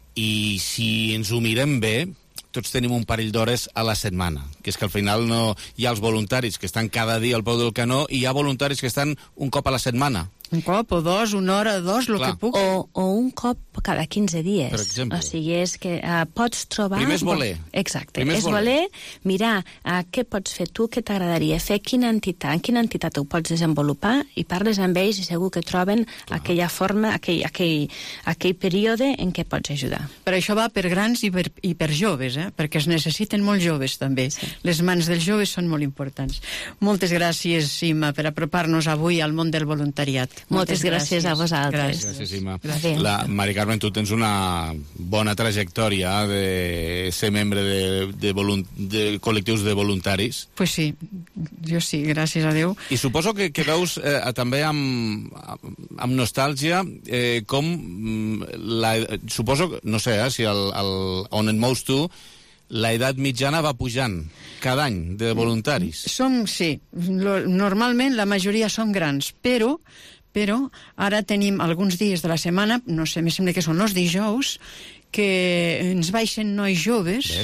i si ens ho mirem bé, tots tenim un parell d'hores a la setmana, que és que al final no hi ha els voluntaris que estan cada dia al peu del canó i hi ha voluntaris que estan un cop a la setmana. Un cop, o dos, una hora, dos, el que puc. O un cop cada 15 dies. Per exemple. O sigui, és que pots trobar... Primer és voler. Exacte. És voler, mirar què pots fer tu, què t'agradaria fer, en quina entitat ho pots desenvolupar, i parles amb ells i segur que troben aquella forma, aquell període en què pots ajudar. Però això va per grans i per joves, perquè es necessiten molt joves també. Sí. Les mans dels joves són molt importants. Moltes gràcies, Ima, per apropar-nos avui al món del voluntariat. Moltes gràcies a vosaltres. Gràcies, Ima. La Mari Carmen, tu tens una bona trajectòria de ser membre de col·lectius de voluntaris. Pues sí, jo sí, gràcies a Déu. I suposo que veus també amb nostàlgia com suposo, no sé, si on et mous tu, la edat mitjana va pujant cada any de voluntaris. Sí, normalment la majoria són grans, però ara tenim alguns dies de la setmana, no sé, em sembla que són els dijous, que ens baixen nois joves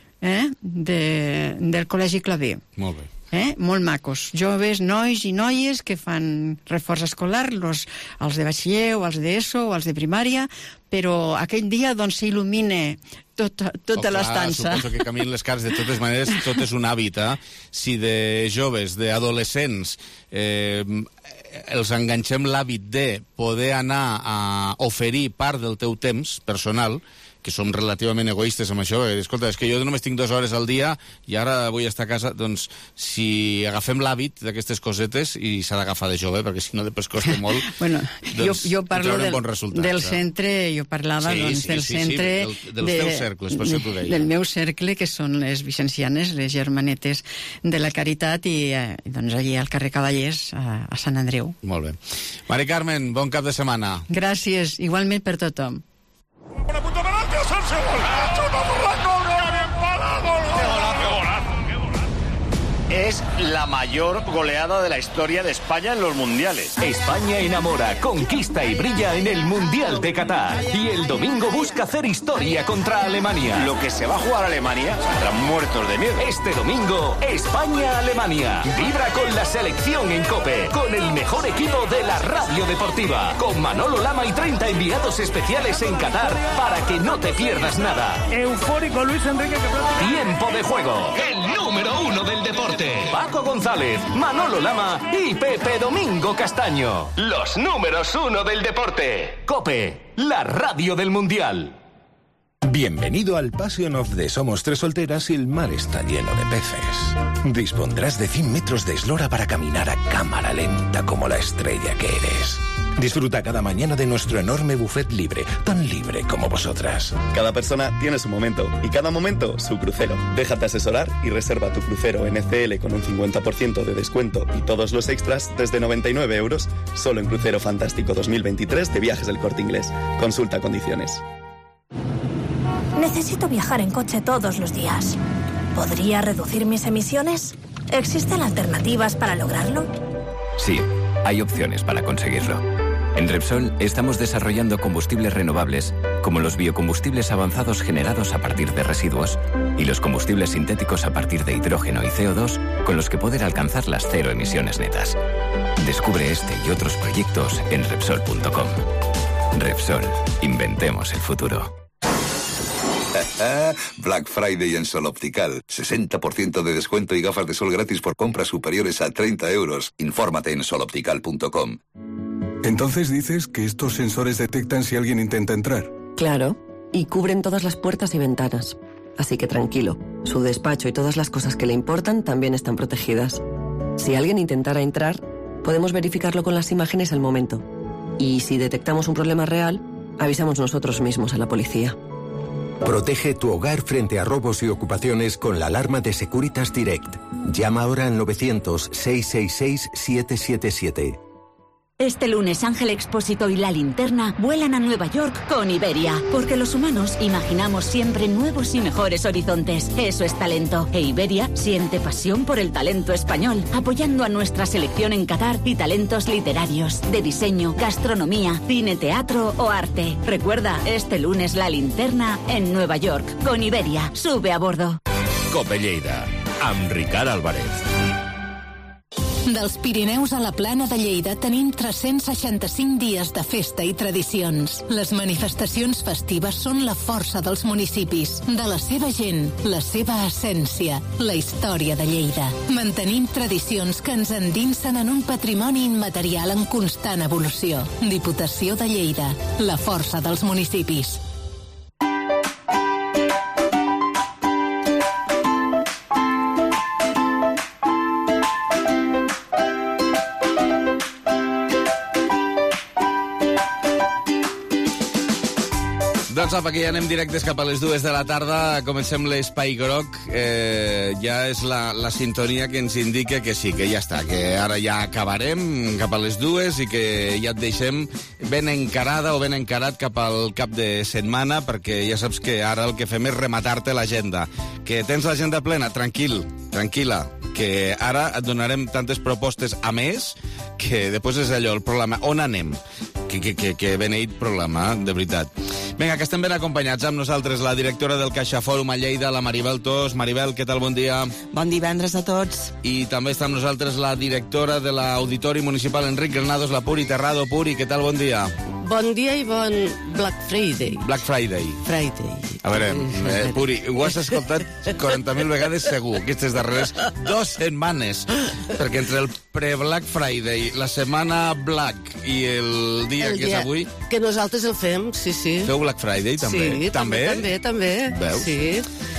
del Col·legi Claver. Molt bé. Molt macos, joves, nois i noies que fan reforç escolar, els de batxiller o els d'ESO o els de primària, però aquell dia doncs s'il·lumina tota l'estança. Suposo que caminen les cares. De totes maneres, tot és un hàbit. Si de joves, d'adolescents, els enganxem l'hàbit de poder anar a oferir part del teu temps personal, que som relativament egoistes amb això, escolta, és que jo només tinc 2 hores al dia i ara vull estar a casa, doncs si agafem l'hàbit d'aquestes cosetes, i s'ha d'agafar de jove, perquè si no després costa molt, bueno, doncs jo parlo del centre, jo parlava del centre dels teus cercles, per això t'ho deia. Del meu cercle, que són les vicencianes, les germanetes de la Caritat, i doncs allí al carrer Cavallers, a Sant Andreu. Molt bé. Mari Carmen, bon cap de setmana. Gràcies, igualment per tothom. Es la mayor goleada de la historia de España en los mundiales. España enamora, conquista y brilla en el Mundial de Qatar. Y el domingo busca hacer historia contra Alemania. Lo que se va a jugar Alemania, estarán muertos de miedo. Este domingo, España-Alemania. Vibra con la selección en COPE, con el mejor equipo de la radio deportiva, con Manolo Lama y 30 enviados especiales en Qatar para que no te pierdas nada. Eufórico Luis Enrique. Tiempo de juego. El número 1 del deporte. Paco González, Manolo Lama y Pepe Domingo Castaño. Los números 1 del deporte. COPE, la radio del Mundial. Bienvenido al Passion of the Somos 3 solteras y el mar está lleno de peces. Dispondrás de 100 metros de eslora para caminar a cámara lenta como la estrella que eres. Disfruta cada mañana de nuestro enorme buffet libre, tan libre como vosotras. Cada persona tiene su momento y cada momento su crucero. Déjate asesorar y reserva tu crucero en ECL con un 50% de descuento y todos los extras desde 99 euros, solo en Crucero Fantástico 2023 de Viajes del Corte Inglés. Consulta condiciones. Necesito viajar en coche todos los días. ¿Podría reducir mis emisiones? ¿Existen alternativas para lograrlo? Sí, hay opciones para conseguirlo. En Repsol estamos desarrollando combustibles renovables, como los biocombustibles avanzados generados a partir de residuos y los combustibles sintéticos a partir de hidrógeno y CO2, con los que poder alcanzar las 0 emisiones netas. Descubre este y otros proyectos en Repsol.com. Repsol, inventemos el futuro. Black Friday en Sol Optical. 60% de descuento y gafas de sol gratis por compras superiores a 30 euros. Infórmate en soloptical.com. ¿Entonces dices que estos sensores detectan si alguien intenta entrar? Claro, y cubren todas las puertas y ventanas. Así que tranquilo, su despacho y todas las cosas que le importan también están protegidas. Si alguien intentara entrar, podemos verificarlo con las imágenes al momento. Y si detectamos un problema real, avisamos nosotros mismos a la policía. Protege tu hogar frente a robos y ocupaciones con la alarma de Securitas Direct. Llama ahora al 900-666-777. Este lunes Ángel Expósito y La Linterna vuelan a Nueva York con Iberia, porque los humanos imaginamos siempre nuevos y mejores horizontes. Eso es talento. E Iberia siente pasión por el talento español, apoyando a nuestra selección en Qatar y talentos literarios, de diseño, gastronomía, cine, teatro o arte. Recuerda, este lunes La Linterna en Nueva York con Iberia. Sube a bordo. COPE Lleida, amb Ricard Álvarez. Dels Pirineus a la Plana de Lleida tenim 365 dies de festa i tradicions. Les manifestacions festives són la força dels municipis, de la seva gent, la seva essència, la història de Lleida. Mantenim tradicions que ens endinsen en un patrimoni immaterial en constant evolució. Diputació de Lleida, la força dels municipis. Doncs apa, que ja anem directes cap a les 2 de la tarda. Comencem l'Espai Groc. Ja és la sintonia que ens indica que sí, que ja està, que ara ja acabarem cap a les 2 i que ja et deixem ben encarada o ben encarat cap al cap de setmana, perquè ja saps que ara el que fem és rematar-te l'agenda. Que tens l'agenda plena? Tranquil·la, que ara et donarem tantes propostes a més que després és allò, el problema. On anem? Que beneït problema, de veritat. Vinga, que estem ben acompanyats amb nosaltres la directora del CaixaFòrum a Lleida, la Maribel Tos. Maribel, què tal? Bon dia. Bon divendres a tots. I també està amb nosaltres la directora de l'Auditori Municipal, Enric Granados, la Puri Terrado. Puri, què tal? Bon dia. Bon dia i bon Black Friday. Black Friday. A veure, Puri, ho has escoltat 40.000 vegades segur, aquestes darreres 2 setmanes, perquè entre el pre-Black Friday, la setmana Black i el dia que és avui... Que nosaltres el fem, sí. Feu Black Friday, també? Sí, també. Veus? Sí.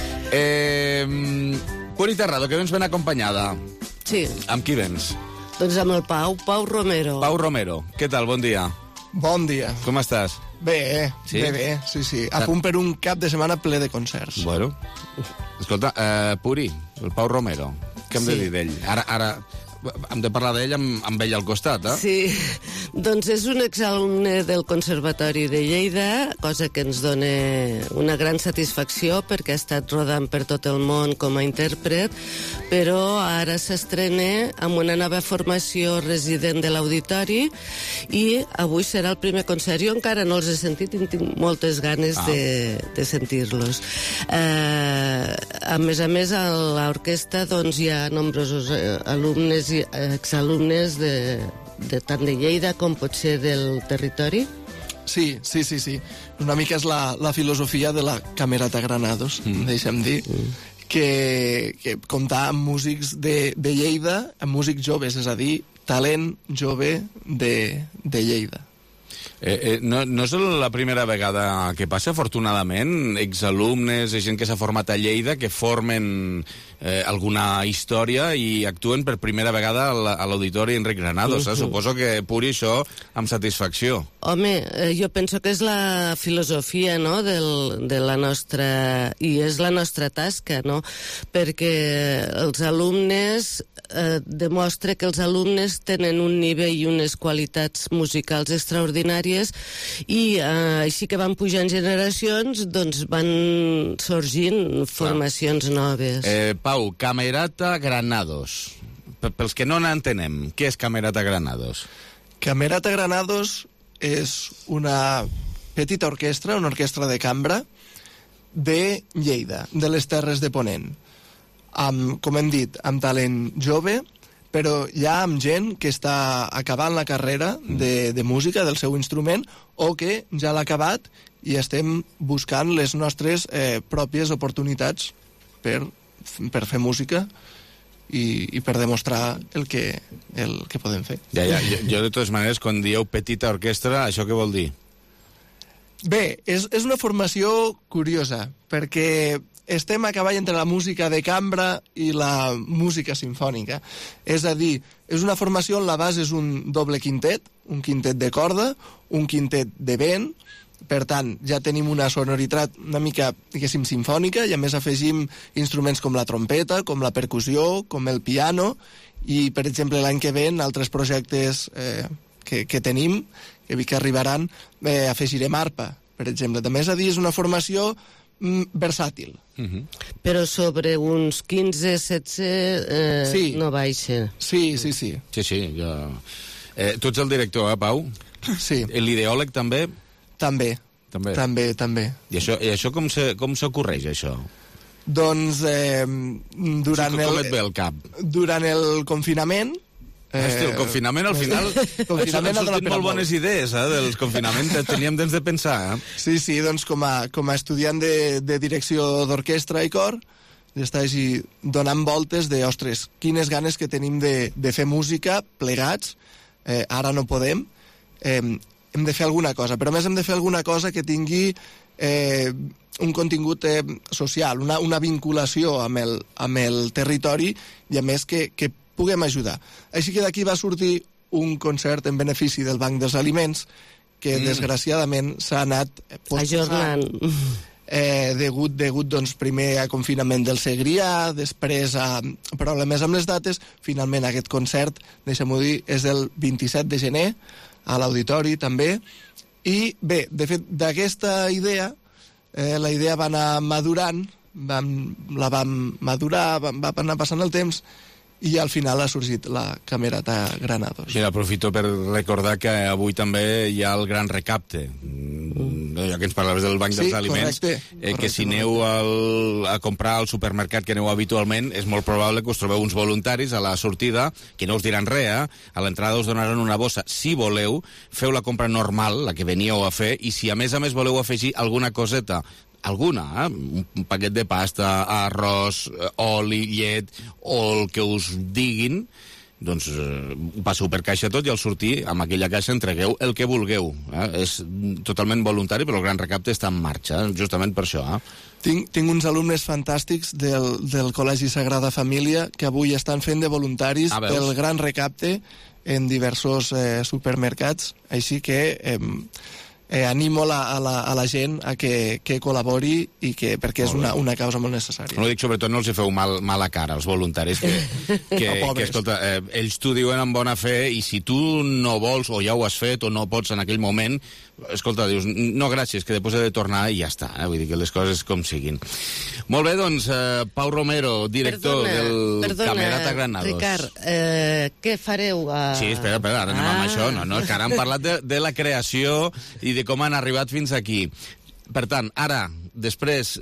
Puri Terrado, que vens ben acompanyada. Sí. Amb qui vens? Doncs amb el Pau Romero. Pau Romero, què tal? Bon dia. Bon dia. Com estàs? Bé, sí. A punt per un cap de setmana ple de concerts. Bueno. Escolta, Puri, el Pau Romero, què hem de dir d'ell? Ara hem de parlar d'ell amb ell al costat, eh? Sí, doncs és un exalumne del Conservatori de Lleida, cosa que ens dona una gran satisfacció perquè ha estat rodant per tot el món com a intèrpret, però ara s'estrena amb una nova formació resident de l'Auditori i avui serà el primer concert. Jo encara no els he sentit i tinc moltes ganes de sentir-los. A més, a l'orquestra doncs, hi ha nombrosos alumnes i exalumnes de tant de Lleida com pot ser del territori. Sí. Una mica és la filosofia de la Camerata Granados, deixa'm dir, que comptar amb músics de Lleida, amb músics joves, és a dir, talent jove de Lleida. No és la primera vegada que passa, afortunadament, exalumnes, gent que s'ha format a Lleida, que formen alguna història i actuen per primera vegada a l'Auditori Enric Granados. Suposo que Puri això amb satisfacció. Home, jo penso que és la filosofia, no?, de la nostra... i és la nostra tasca, no?, perquè els alumnes... demostra que els alumnes tenen un nivell i unes qualitats musicals extraordinàries i així que van pujant generacions, doncs van sorgint formacions noves. Pau, Camerata Granados. Pels que no n'entenem, què és Camerata Granados? Camerata Granados és una petita orquestra, una orquestra de cambra de Lleida, de les Terres de Ponent. Com hem dit, amb talent jove, però ja amb gent que està acabant la carrera de música del seu instrument o que ja l'ha acabat i estem buscant les nostres pròpies oportunitats per fer música i per demostrar el que podem fer. Jo, de totes maneres, quan dieu petita orquestra, això què vol dir? Bé, és una formació curiosa, perquè estem a cavall entre la música de cambra i la música sinfònica. És a dir, és una formació on la base és un doble quintet, un quintet de corda, un quintet de vent, per tant, ja tenim una sonoritat una mica, diguéssim, sinfònica, i a més afegim instruments com la trompeta, com la percussió, com el piano, i, per exemple, l'any que ve, en altres projectes que tenim, que arribaran, afegirem arpa, per exemple. També és a dir, és una formació versàtil. Però sobre uns 15-17 no baixa. Sí. Tu ets el director, Pau? Sí. L'ideòleg també? També. I això com s'ocorreix, això? Doncs durant com et ve el cap? Durant el confinament... el confinament, al final, han sortit molt bones idees, dels confinaments, teníem temps de pensar. Sí, doncs com a estudiant de direcció d'orquestra i cor, està així donant voltes de, ostres, quines ganes que tenim de fer música plegats, ara no podem, hem de fer alguna cosa, però a més hem de fer alguna cosa que tingui un contingut social, una vinculació amb el territori i a més que puguem ajudar. Així que d'aquí va sortir un concert en benefici del Banc dels Aliments que desgraciadament s'ha anat ajornant degut doncs, primer a confinament del Segrià, després a problemes amb les dates. Finalment aquest concert, deixem-ho dir, és el 27 de gener a l'Auditori també. I bé, de fet, d'aquesta idea la idea va anar madurant, la vam madurar, va anar passant el temps i al final ha sorgit la Camerata Granados. Mira, aprofito per recordar que avui també hi ha el gran recapte. allò que ens parlaves del banc dels aliments, que si aneu a comprar al supermercat que aneu habitualment, és molt probable que us trobeu uns voluntaris a la sortida que no us diran res, a l'entrada us donaran una bossa. Si voleu, feu la compra normal, la que veníeu a fer, i si a més voleu afegir alguna coseta, un paquet de pasta, arròs, oli, llet, o el que us diguin, doncs ho passeu per caixa tot i al sortir amb aquella caixa entregueu el que vulgueu. És totalment voluntari, però el Gran Recapte està en marxa, justament per això. Tinc uns alumnes fantàstics del Col·legi Sagrada Família que avui estan fent de voluntaris pel Gran Recapte en diversos supermercats, així que animo a la gent a que col·labori perquè és una causa molt necessària. No ho dic, sobretot no els feu mala cara als voluntaris que escolta, ells t'ho diuen amb bona fe i si tu no vols o ja ho has fet o no pots en aquell moment, escolta, dius, no gràcies, que després he de tornar i ja està, vull dir que les coses com siguin. Molt bé, doncs, Pau Romero, director del Camerata Granados. Ricard, què fareu? Sí, espera, ara anem amb això, no, que ara hem parlat de la creació i de com han arribat fins aquí. Per tant, ara, després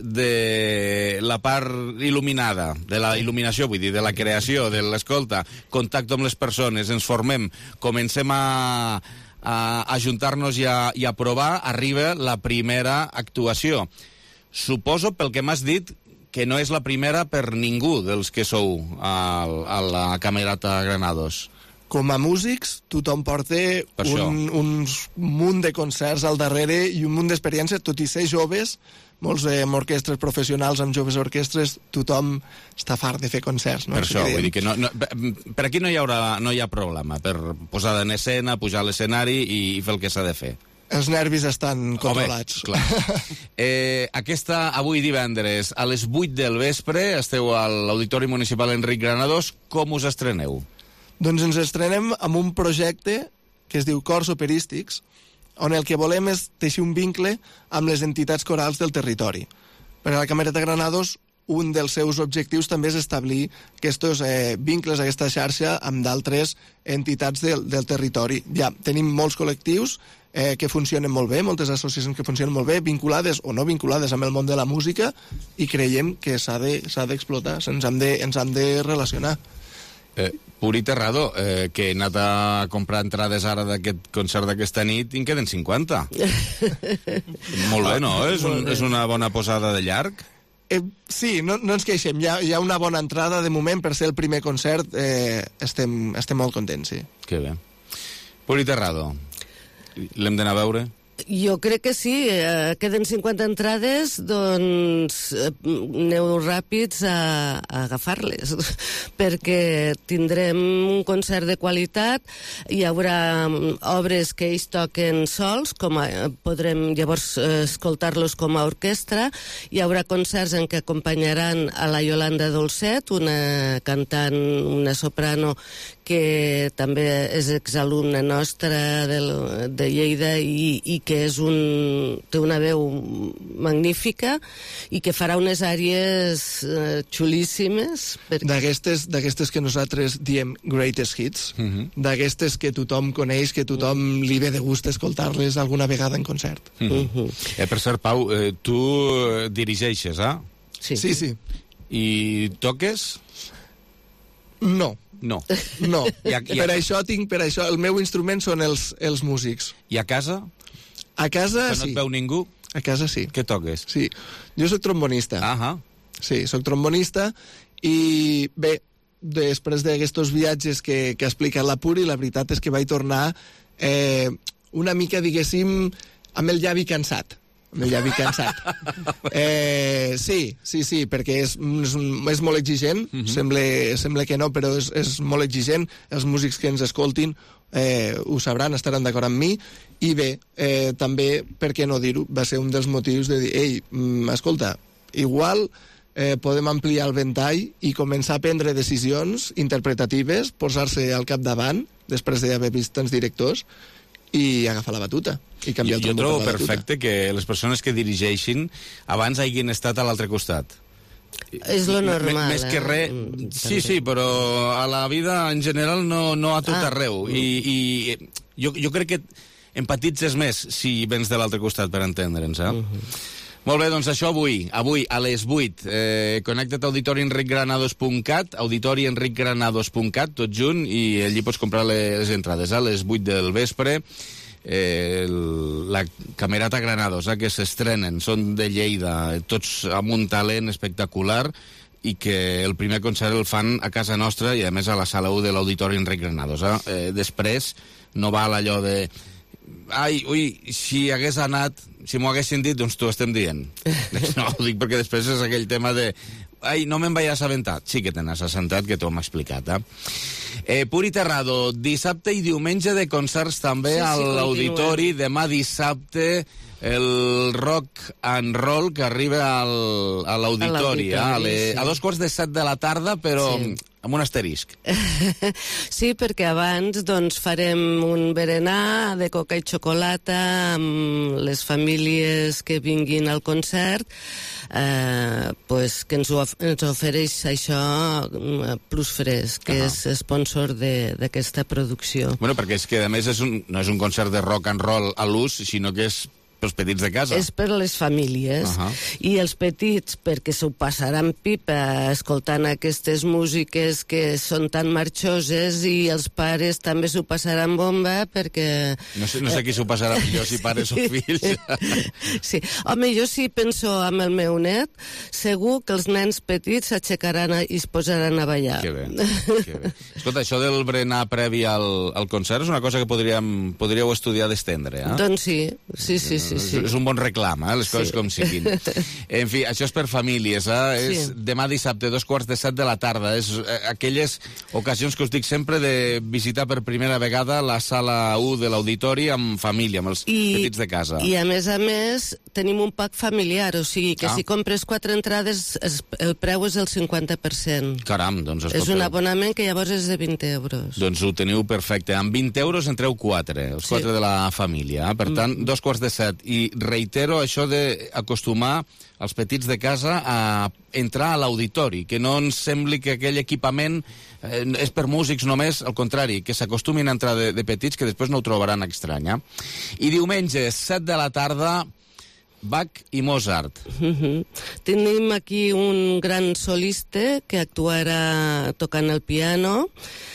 de la part il·luminada, de la il·luminació, vull dir, de la creació, de l'escolta, contacte amb les persones, ens formem, comencem a ajuntar-nos i a provar, arriba la primera actuació. Suposo, pel que m'has dit, que no és la primera per ningú dels que sou a la Camerata Granados. Com a músics, tothom porta un munt de concerts al darrere i un munt d'experiència, tot i ser joves, molts amb orquestres professionals, amb joves orquestres, tothom està fart de fer concerts. No? Per això, vull dir que per aquí no hi ha problema, per posar en escena, pujar a l'escenari i fer el que s'ha de fer. Els nervis estan controlats. Clar. Aquesta, avui divendres, a les 8 del vespre, esteu a l'Auditori Municipal Enric Granados. Com us estreneu? Doncs ens estrenem amb un projecte que es diu Cors Operístics, on el que volem és teixir un vincle amb les entitats corals del territori. Per a la Camerata Granados, un dels seus objectius també és establir aquests vincles, aquesta xarxa, amb d'altres entitats del territori. Ja tenim molts col·lectius que funcionen molt bé, moltes associacions que funcionen molt bé, vinculades o no vinculades amb el món de la música, i creiem que s'ha d'explotar, ens hem de relacionar. Puri Terrado, que he anat a comprar entrades ara d'aquest concert d'aquesta nit i en queden 50. Molt bé, no? És una bona posada de llarg? Sí, no ens queixem. Hi ha una bona entrada de moment per ser el primer concert. Estem molt contents, sí. Que bé. Puri Terrado, l'hem d'anar a veure? Jo crec que sí, queden 50 entrades, doncs aneu ràpids a agafar-les, perquè tindrem un concert de qualitat, hi haurà obres que ells toquen sols, podrem llavors escoltar-los com a orquestra, hi haurà concerts en què acompanyaran a la Yolanda Dolcet, una cantant, una soprano, que també és exalumna nostra de Lleida i que té una veu magnífica i que farà unes àrees xulíssimes. D'aquestes que nosaltres diem greatest hits, d'aquestes que tothom coneix, que tothom li ve de gust escoltar-les alguna vegada en concert. Per cert, Pau, tu dirigeixes, Sí. I toques? No. Per això el meu instrument són els músics. I a casa? A casa, sí. Que no et veu ningú? A casa, sí. Què toques? Sí, jo soc trombonista. Sí, soc trombonista i bé, després d'aquests viatges que ha explicat la Puri, la veritat és que vaig tornar una mica, diguéssim, amb el llavi cansat. Sí, perquè és molt exigent, sembla que no, però és molt exigent. Els músics que ens escoltin ho sabran, estaran d'acord amb mi, i bé, també, per què no dir-ho, va ser un dels motius de dir, escolta, igual podem ampliar el ventall i començar a prendre decisions interpretatives, posar-se al capdavant, després d'haver vist tants directors, i agafar la batuta i canviar el trombó per la batuta. Jo trobo perfecte que les persones que dirigeixin abans hagin estat a l'altre costat. És lo normal. Més que res... Sí, però a la vida en general no a tot arreu. I jo crec que empatitzes més si vens de l'altre costat, per entendre'ns, Molt bé, doncs això avui a les 8, connecta't a auditorienricgranados.cat, auditorienricgranados.cat, tot junt, i allí pots comprar les entrades a les 8 del vespre. La Camerata Granados, que s'estrenen, són de Lleida, tots amb un talent espectacular, i que el primer concert el fan a casa nostra i a més a la sala 1 de l'Auditori Enric Granados. Després no val allò de si hagués anat, si m'ho haguessin dit, doncs t'ho estem dient. No, ho dic perquè després és aquell tema de no me'n vaig assabentar. Sí que te n'has assabentat, que t'ho hem explicat. Puri Terrado, dissabte i diumenge de concerts també a l'Auditori. Demà dissabte el Rock and Roll que arriba a l'Auditori a 2:45 de la tarda, però amb un asterisc. Sí, perquè abans doncs, farem un berenar de coca i xocolata amb les famílies que vinguin al concert, que ens ofereix això Plus Fresc, que és sponsor d'aquesta producció. Bueno, perquè és que a més no és un concert de rock and roll a l'ús, sinó que és pels petits de casa. És per les famílies. I els petits, perquè s'ho passaran pipa escoltant aquestes músiques que són tan marxoses, i els pares també s'ho passaran bomba, perquè... No sé qui s'ho passarà millor, si pares o fills. Sí. Home, jo sí penso amb el meu net, segur que els nens petits s'aixecaran i es posaran a ballar. Que bé. Escolta, això del berenar previ al concert és una cosa que podríeu estudiar d'estendre, Doncs sí. És un bon reclam, les coses com siguin. En fi, això és per famílies, és demà dissabte, 2:45 de la tarda. És aquelles ocasions que us dic sempre de visitar per primera vegada la sala 1 de l'Auditori amb família, amb els petits de casa. I a més, tenim un pack familiar, o sigui que si compres 4 entrades el preu és el 50%. Caram, doncs escolteu. És un abonament que llavors és de 20 euros. Doncs ho teniu perfecte. Amb 20 euros entreu 4, els 4 de la família. Per tant, 2:45. I reitero això d'acostumar els petits de casa a entrar a l'auditori, que no ens sembli que aquell equipament és per músics només, al contrari, que s'acostumin a entrar de petits, que després no ho trobaran estrany. I diumenge, 7 de la tarda, Bach i Mozart. Tenim aquí un gran solista que actuarà tocant el piano.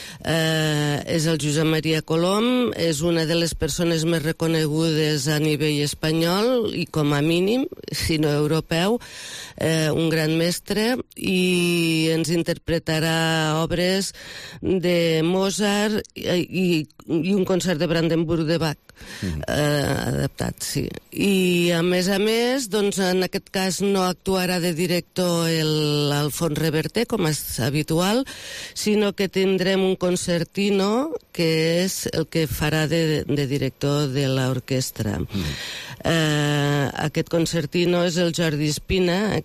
És el Josep Maria Colom, és una de les persones més reconegudes a nivell espanyol i com a mínim, si no europeu, un gran mestre, i ens interpretarà obres de Mozart i un concert de Brandenburg de Bach adaptat, sí. I a més, doncs en aquest cas no actuarà de director l'Alfons Reverter, com és habitual, sinó que tindrem un concertino que és el que farà de director de l'orquestra. Aquest concertino és el Jordi Espina,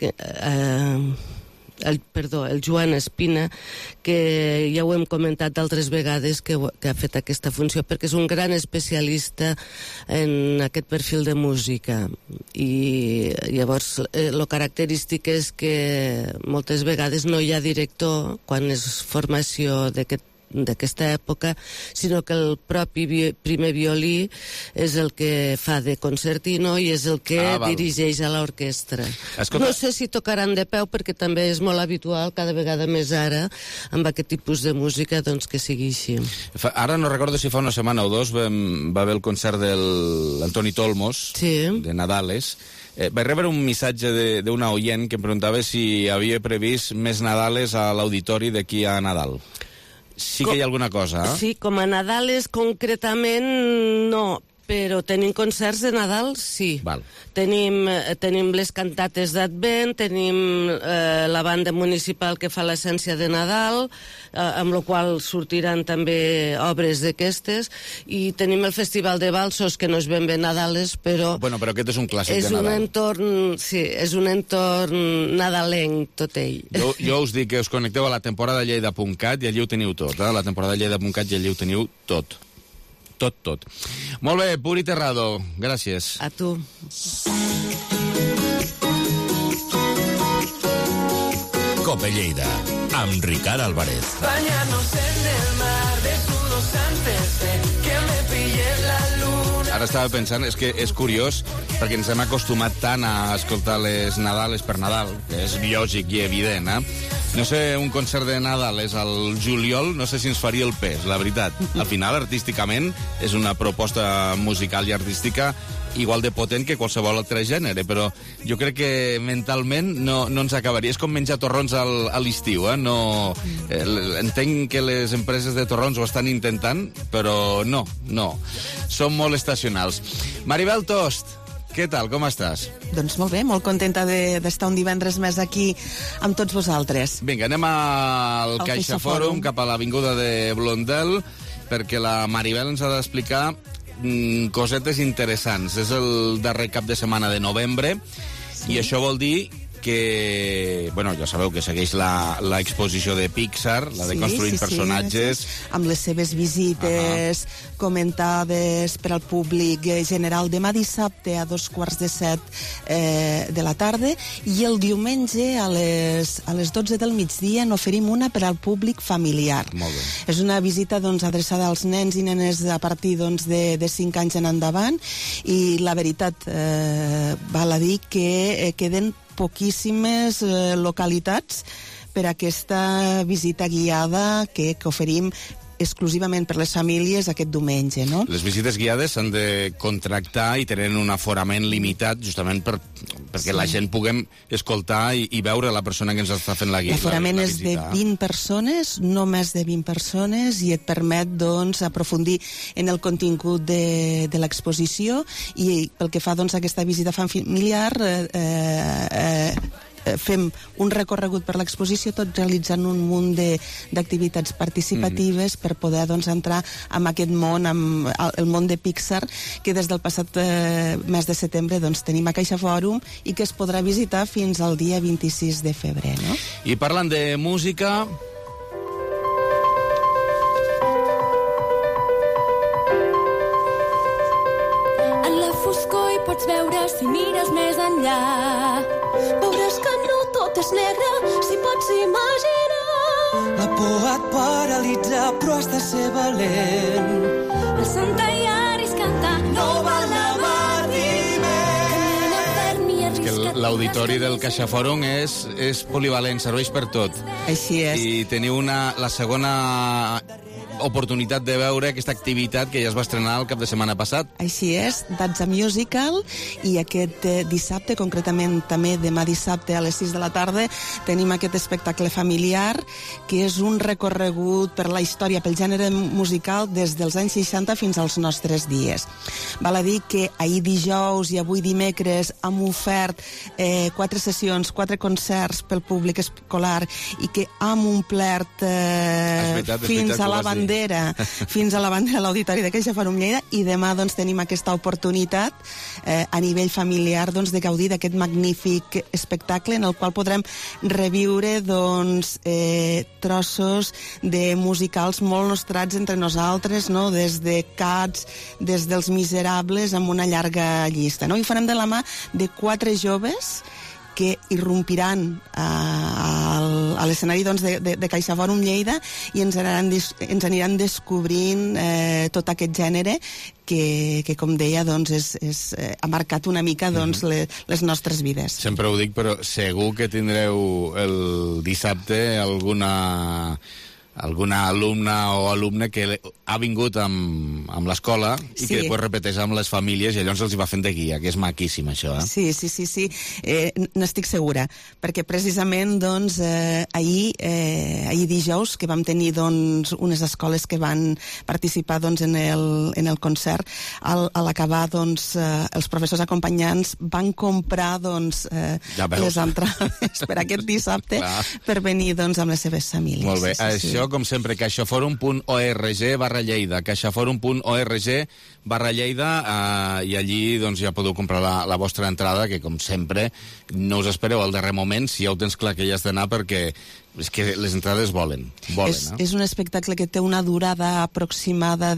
el Joan Espina, que ja ho hem comentat altres vegades que ha fet aquesta funció, perquè és un gran especialista en aquest perfil de música. I llavors el característic és que moltes vegades no hi ha director quan és formació d'aquesta època, sinó que el propi primer violí és el que fa de concertino i és el que dirigeix a l'orquestra. No sé si tocaran de peu, perquè també és molt habitual, cada vegada més ara, amb aquest tipus de música, doncs que sigui així. Ara no recordo si fa una setmana o dos va haver el concert de l'Antoni Tolmos, de Nadales. Vaig rebre un missatge d'una oient que em preguntava si havia previst més Nadales a l'auditori d'aquí a Nadal. Sí que hi ha alguna cosa, Sí, com a Nadales concretament no, però tenim concerts de Nadal, sí. Tenim les cantates d'Advent, tenim la banda municipal que fa l'essència de Nadal, amb la qual sortiran també obres d'aquestes, i tenim el Festival de Balsos, que no és ben bé Nadales, però... Bueno, però aquest és un clàssic de Nadal. És un entorn nadalenc, tot ell. Jo us dic que us connecteu a la temporada lleida.cat i allí ho teniu tot, La temporada lleida.cat i allí ho teniu tot. Tot. Molt bé, Puri Terrado, gràcies. A tu. Cope Lleida, amb Ricard Álvarez. Bañarnos en el mar, desnudos antes de que me pille la luna. ara estava pensant, és que és curiós, perquè ens hem acostumat tant a escoltar les Nadales per Nadal, que és lògic i evident, No sé, un concert de Nadal és al juliol, no sé si ens faria el pes, la veritat. Al final, artísticament, és una proposta musical i artística igual de potent que qualsevol altre gènere, però jo crec que mentalment no ens acabaria. És com menjar torrons a l'estiu, entenc que les empreses de torrons ho estan intentant, però no. Són molt estacionals. Maribel Tost, què tal, com estàs? Doncs molt bé, molt contenta d'estar un divendres més aquí amb tots vosaltres. Vinga, anem al CaixaForum, cap a l'avinguda de Blondel, perquè la Maribel ens ha d'explicar cosetes interessants. És el darrer cap de setmana de novembre, i això vol dir que, bueno, ja sabeu que segueix l'exposició de Pixar, la de construir personatges. Amb les seves visites comentades per al públic general demà dissabte a 6:45 de la tarda, i el diumenge a les 12 del migdia n'oferim una per al públic familiar. Molt bé. És una visita adreçada als nens i nenes a partir de 5 anys en endavant, i la veritat val a dir que queden poquíssimes localitats per a aquesta visita guiada que oferim exclusivament per les famílies aquest diumenge, no? Les visites guiades s'han de contractar i tenen un aforament limitat justament perquè la gent puguem escoltar i veure la persona que ens està fent la visita. L'aforament és de 20 persones, no més de 20 persones, i et permet, doncs, aprofundir en el contingut de l'exposició, i pel que fa, doncs, a aquesta visita familiar, fem un recorregut per l'exposició, tot realitzant un munt d'activitats participatives per poder, doncs, entrar en aquest món, el món de Pixar, que des del passat mes de setembre, doncs, tenim a CaixaForum i que es podrà visitar fins al dia 26 de febrer, no? I parlant de música... En la foscor hi pots veure si mires més enllà. Veuràs que no tot és negre, si pots imaginar. La por et paralitza, però has de ser valent. El Santallaris canta, no val l'abatiment. És que l'auditori del CaixaForum és polivalent, serveix per tot. Així és. I teniu la segona oportunitat de veure aquesta activitat que ja es va estrenar el cap de setmana passat. Així és, Danza Musical, i aquest dissabte, concretament també demà dissabte a les 6 de la tarda, tenim aquest espectacle familiar, que és un recorregut per la història, pel gènere musical, des dels anys 60 fins als nostres dies. Val a dir que ahir dijous i avui dimecres hem ofert 4 sessions, 4 concerts pel públic escolar, i que hem omplert fins a la bandera fins a la bandera de l'auditori de CaixaForum Lleida, i demà, doncs, tenim aquesta oportunitat a nivell familiar, doncs, de gaudir d'aquest magnífic espectacle en el qual podrem reviure, doncs, trossos de musicals molt nostrats entre nosaltres, no? Des de Cats, des dels Miserables, amb una llarga llista, no? I ho farem de la mà de 4 joves que irrompiran a l'escenari, doncs, de CaixaForum Lleida, i ens aniran descobrint tot aquest gènere que com deia, doncs, ha marcat una mica, doncs, les nostres vides. Sempre ho dic, però segur que tindreu el dissabte alguna alumna o alumne que ha vingut amb l'escola i que després repeteix amb les famílies, i llavors els hi va fent de guia, que és maquíssim, això, Sí. N'estic segura, perquè precisament, doncs, ahir dijous, que vam tenir, doncs, unes escoles que van participar, doncs, en el concert, a l'acabar, doncs, els professors acompanyants van comprar, doncs, les entrades per aquest dissabte per venir, doncs, amb les seves famílies. Molt bé, això, com sempre, caixaforum.org/Lleida, caixaforum.org/Lleida, i allí, doncs, ja podeu comprar la vostra entrada, que, com sempre, no us espereu al darrer moment, si ja ho tens clar que hi has d'anar, perquè és que les entrades volen. És un espectacle que té una durada aproximada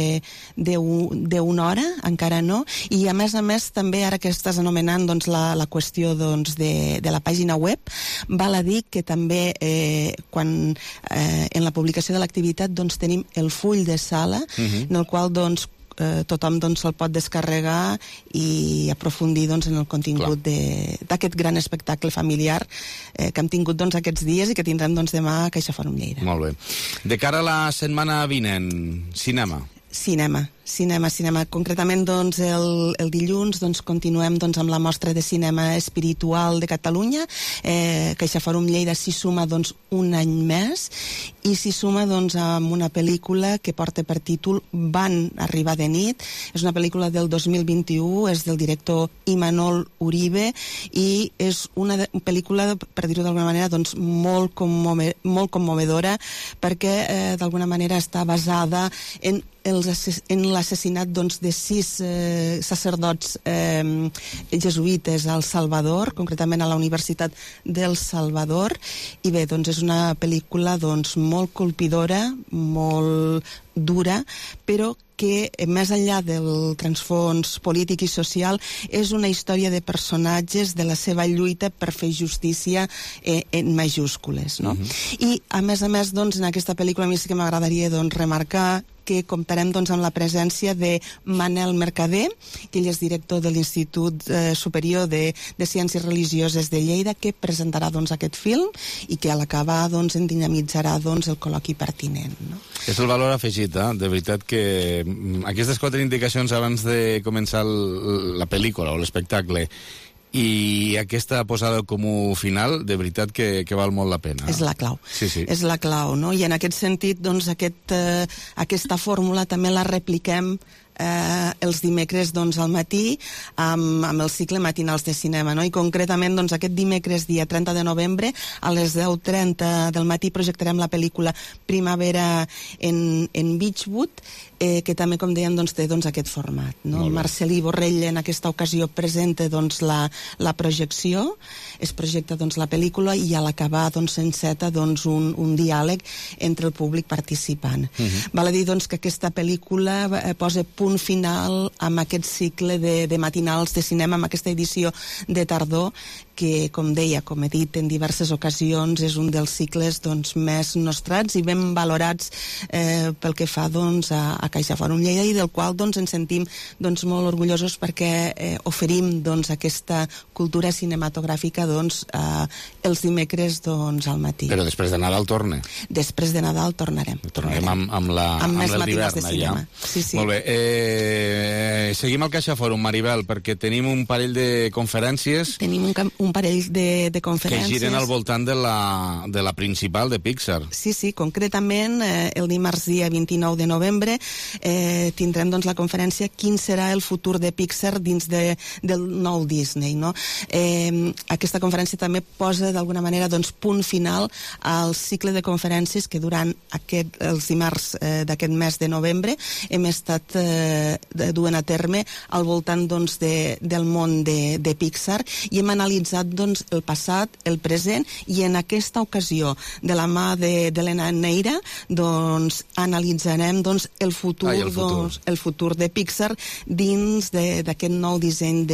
d'una hora, encara no, i a més també, ara que estàs anomenant, doncs, la qüestió, doncs, de la pàgina web, val a dir que també quan en la publicació de l'activitat, doncs, tenim el full de sala, en el qual, doncs, tothom doncs, se'l pot descarregar i aprofundir doncs, en el contingut d'aquest gran espectacle familiar que hem tingut doncs, aquests dies i que tindrem doncs, demà a CaixaForum Lleida. Molt bé. De cara a la setmana vinent, cinema. Cinema. Concretament, doncs, el dilluns doncs, continuem doncs, amb la mostra de cinema espiritual de Catalunya. CaixaForum Lleida s'hi suma doncs, un any més i s'hi suma doncs, amb una pel·lícula que porta per títol Van arribar de nit. És una pel·lícula del 2021, és del director Imanol Uribe i és una pel·lícula, per dir-ho d'alguna manera, doncs, molt commovedora perquè d'alguna manera està basada en l'assassinat doncs, de 6 sacerdots jesuïtes al Salvador, concretament a la Universitat del Salvador, i bé, doncs és una pel·lícula doncs, molt colpidora, molt dura, però que més enllà del transfons polític i social és una història de personatges de la seva lluita per fer justícia en majúscules, no? I a més, doncs, en aquesta pel·lícula a mi sí que m'agradaria doncs, remarcar que comptarem doncs, amb la presència de Manel Mercader, que ell és director de l'Institut Superior de Ciències Religioses de Lleida, que presentarà doncs, aquest film i que a l'acabar doncs, en dinamitzarà doncs, el col·loqui pertinent. No? És el valor afegit, de veritat que aquestes 4 indicacions abans de començar la pel·lícula o l'espectacle i aquesta posada comú final, de veritat que val molt la pena. És la clau. Sí. És la clau, no? I en aquest sentit, doncs, aquesta fórmula també la repliquem els dimecres doncs, al matí amb el cicle Matinals de Cinema, no? I concretament doncs, aquest dimecres dia 30 de novembre a les 10:30 del matí projectarem la pel·lícula Primavera en Beechwood, que també, com dèiem, doncs, té doncs, aquest format, no? Marcelí Borrell en aquesta ocasió presenta doncs, la projecció, es projecta doncs, la pel·lícula i a l'acabar doncs, s'enceta doncs, un diàleg entre el públic participant. Val a dir doncs, que aquesta pel·lícula posa punt final amb aquest cicle de matinals de cinema, amb aquesta edició de tardor, que, com deia, com he dit en diverses ocasions, és un dels cicles doncs, més nostrats i ben valorats pel que fa doncs, a CaixaForum Lleida i del qual doncs, ens sentim doncs, molt orgullosos perquè oferim doncs, aquesta cultura cinematogràfica doncs, els dimecres doncs, al matí. Però després de Nadal torna? Després de Nadal tornarem. Tornarem amb més matinals de cinema. Sí. Molt bé. Seguim al CaixaForum, Maribel, perquè tenim un parell de conferències. Tenim un parell de conferències que giren al voltant de la principal de Pixar. Sí, concretament el dimarts dia 29 de novembre tindrem doncs, la conferència Quin serà el futur de Pixar dins del nou Disney, no? Aquesta conferència també posa d'alguna manera doncs, punt final al cicle de conferències que durant els dimarts d'aquest mes de novembre hem estat duent a terme al voltant doncs, del món de Pixar i hem analitzat doncs, el passat, el present i en aquesta ocasió de la mà d'Helena Neira doncs, analitzarem doncs, el futur de Pixar dins d'aquest nou disseny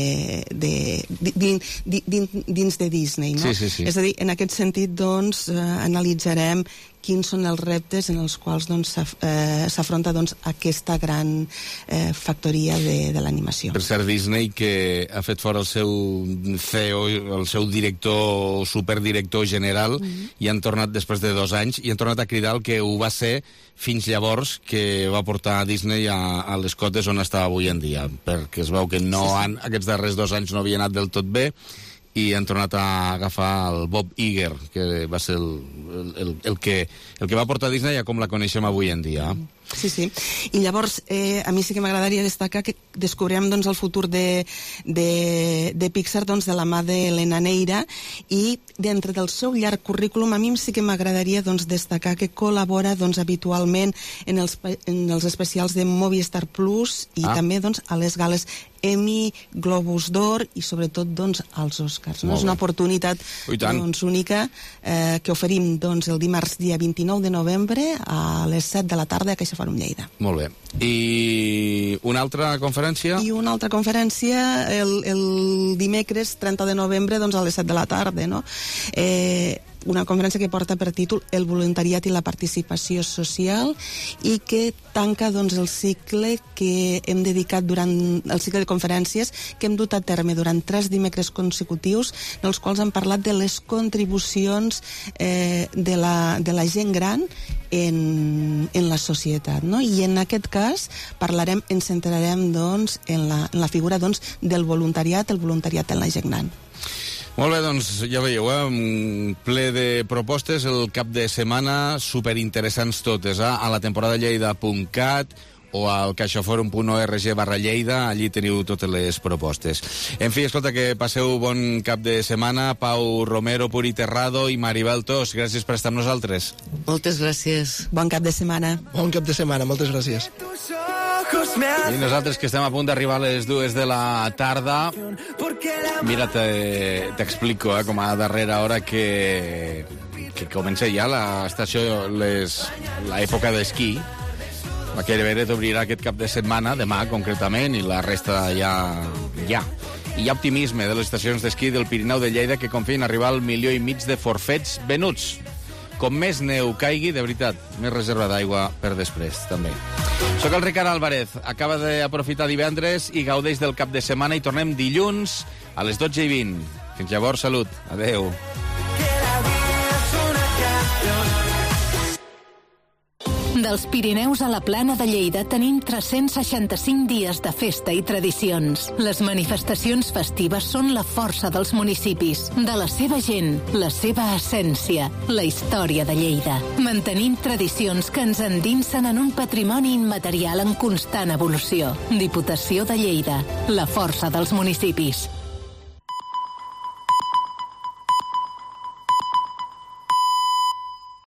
dins de Disney, no? Sí. És a dir, en aquest sentit doncs, analitzarem quins són els reptes en els quals doncs, s'afronta doncs, aquesta gran factoria de l'animació. Per cert, Disney, que ha fet fora el seu CEO, el seu director, superdirector general, i han tornat després de 2 anys, i han tornat a cridar el que ho va ser fins llavors, que va portar Disney a les cotes on està avui en dia, perquè es veu que aquests darrers 2 anys no havia anat del tot bé, i han tornat a agafar el Bob Iger, que va ser el que va portar Disney a com la coneixem avui en dia. Sí. I llavors, a mi sí que m'agradaria destacar que descobrirem doncs, el futur de Pixar doncs, de la mà d'Helena Neira i dintre del seu llarg currículum a mi sí que m'agradaria doncs, destacar que col·labora doncs, habitualment en els especials de Movistar Plus i també doncs, a les gales Emmy, Globus d'Or i sobretot doncs, als Oscars. No? És una oportunitat doncs, única que oferim doncs, el dimarts dia 29 de novembre a les 7 de la tarda a CaixaForum Lleida. Molt bé. I una altra conferència? I una altra conferència el dimecres 30 de novembre doncs, a les 7 de la tarda. No? una conferència que porta per títol El voluntariat i la participació social i que tanca doncs, el cicle que hem dedicat durant el cicle de conferències que hem dut a terme durant 3 dimecres consecutius, en els quals hem parlat de les contribucions de la gent gran en la societat, no? I en aquest cas ens centrarem doncs, en la figura doncs, del voluntariat, el voluntariat en la gent gran. Molt bé, doncs ja veieu, un ple de propostes el cap de setmana, superinteressants totes, a la temporada lleida.cat o al caixaforum.org/Lleida, allí teniu totes les propostes. En fi, escolta, que passeu bon cap de setmana. Pau Romero, Puri Terrado i Maribel Tos, gràcies per estar amb nosaltres. Moltes gràcies. Bon cap de setmana. Bon cap de setmana, moltes gràcies. I nosaltres, que estem a punt d'arribar a les 2 de la tarda, mira, t'explico, com a darrera hora que comença ja l'època d'esquí. La Quereveret obrirà aquest cap de setmana, demà concretament, i la resta ja. I hi ha optimisme de les estacions d'esquí del Pirineu de Lleida que confien arribar al 1,5 milió de forfets venuts. Com més neu caigui, de veritat, més reserva d'aigua per després, també. Soc el Ricard Álvarez. Acaba d'aprofitar divendres i gaudeix del cap de setmana i tornem dilluns a les 12:20. Fins llavors, salut. Adeu. Dels Pirineus a la Plana de Lleida tenim 365 dies de festa i tradicions. Les manifestacions festives són la força dels municipis, de la seva gent, la seva essència, la història de Lleida. Mantenim tradicions que ens endinsen en un patrimoni immaterial en constant evolució. Diputació de Lleida, la força dels municipis.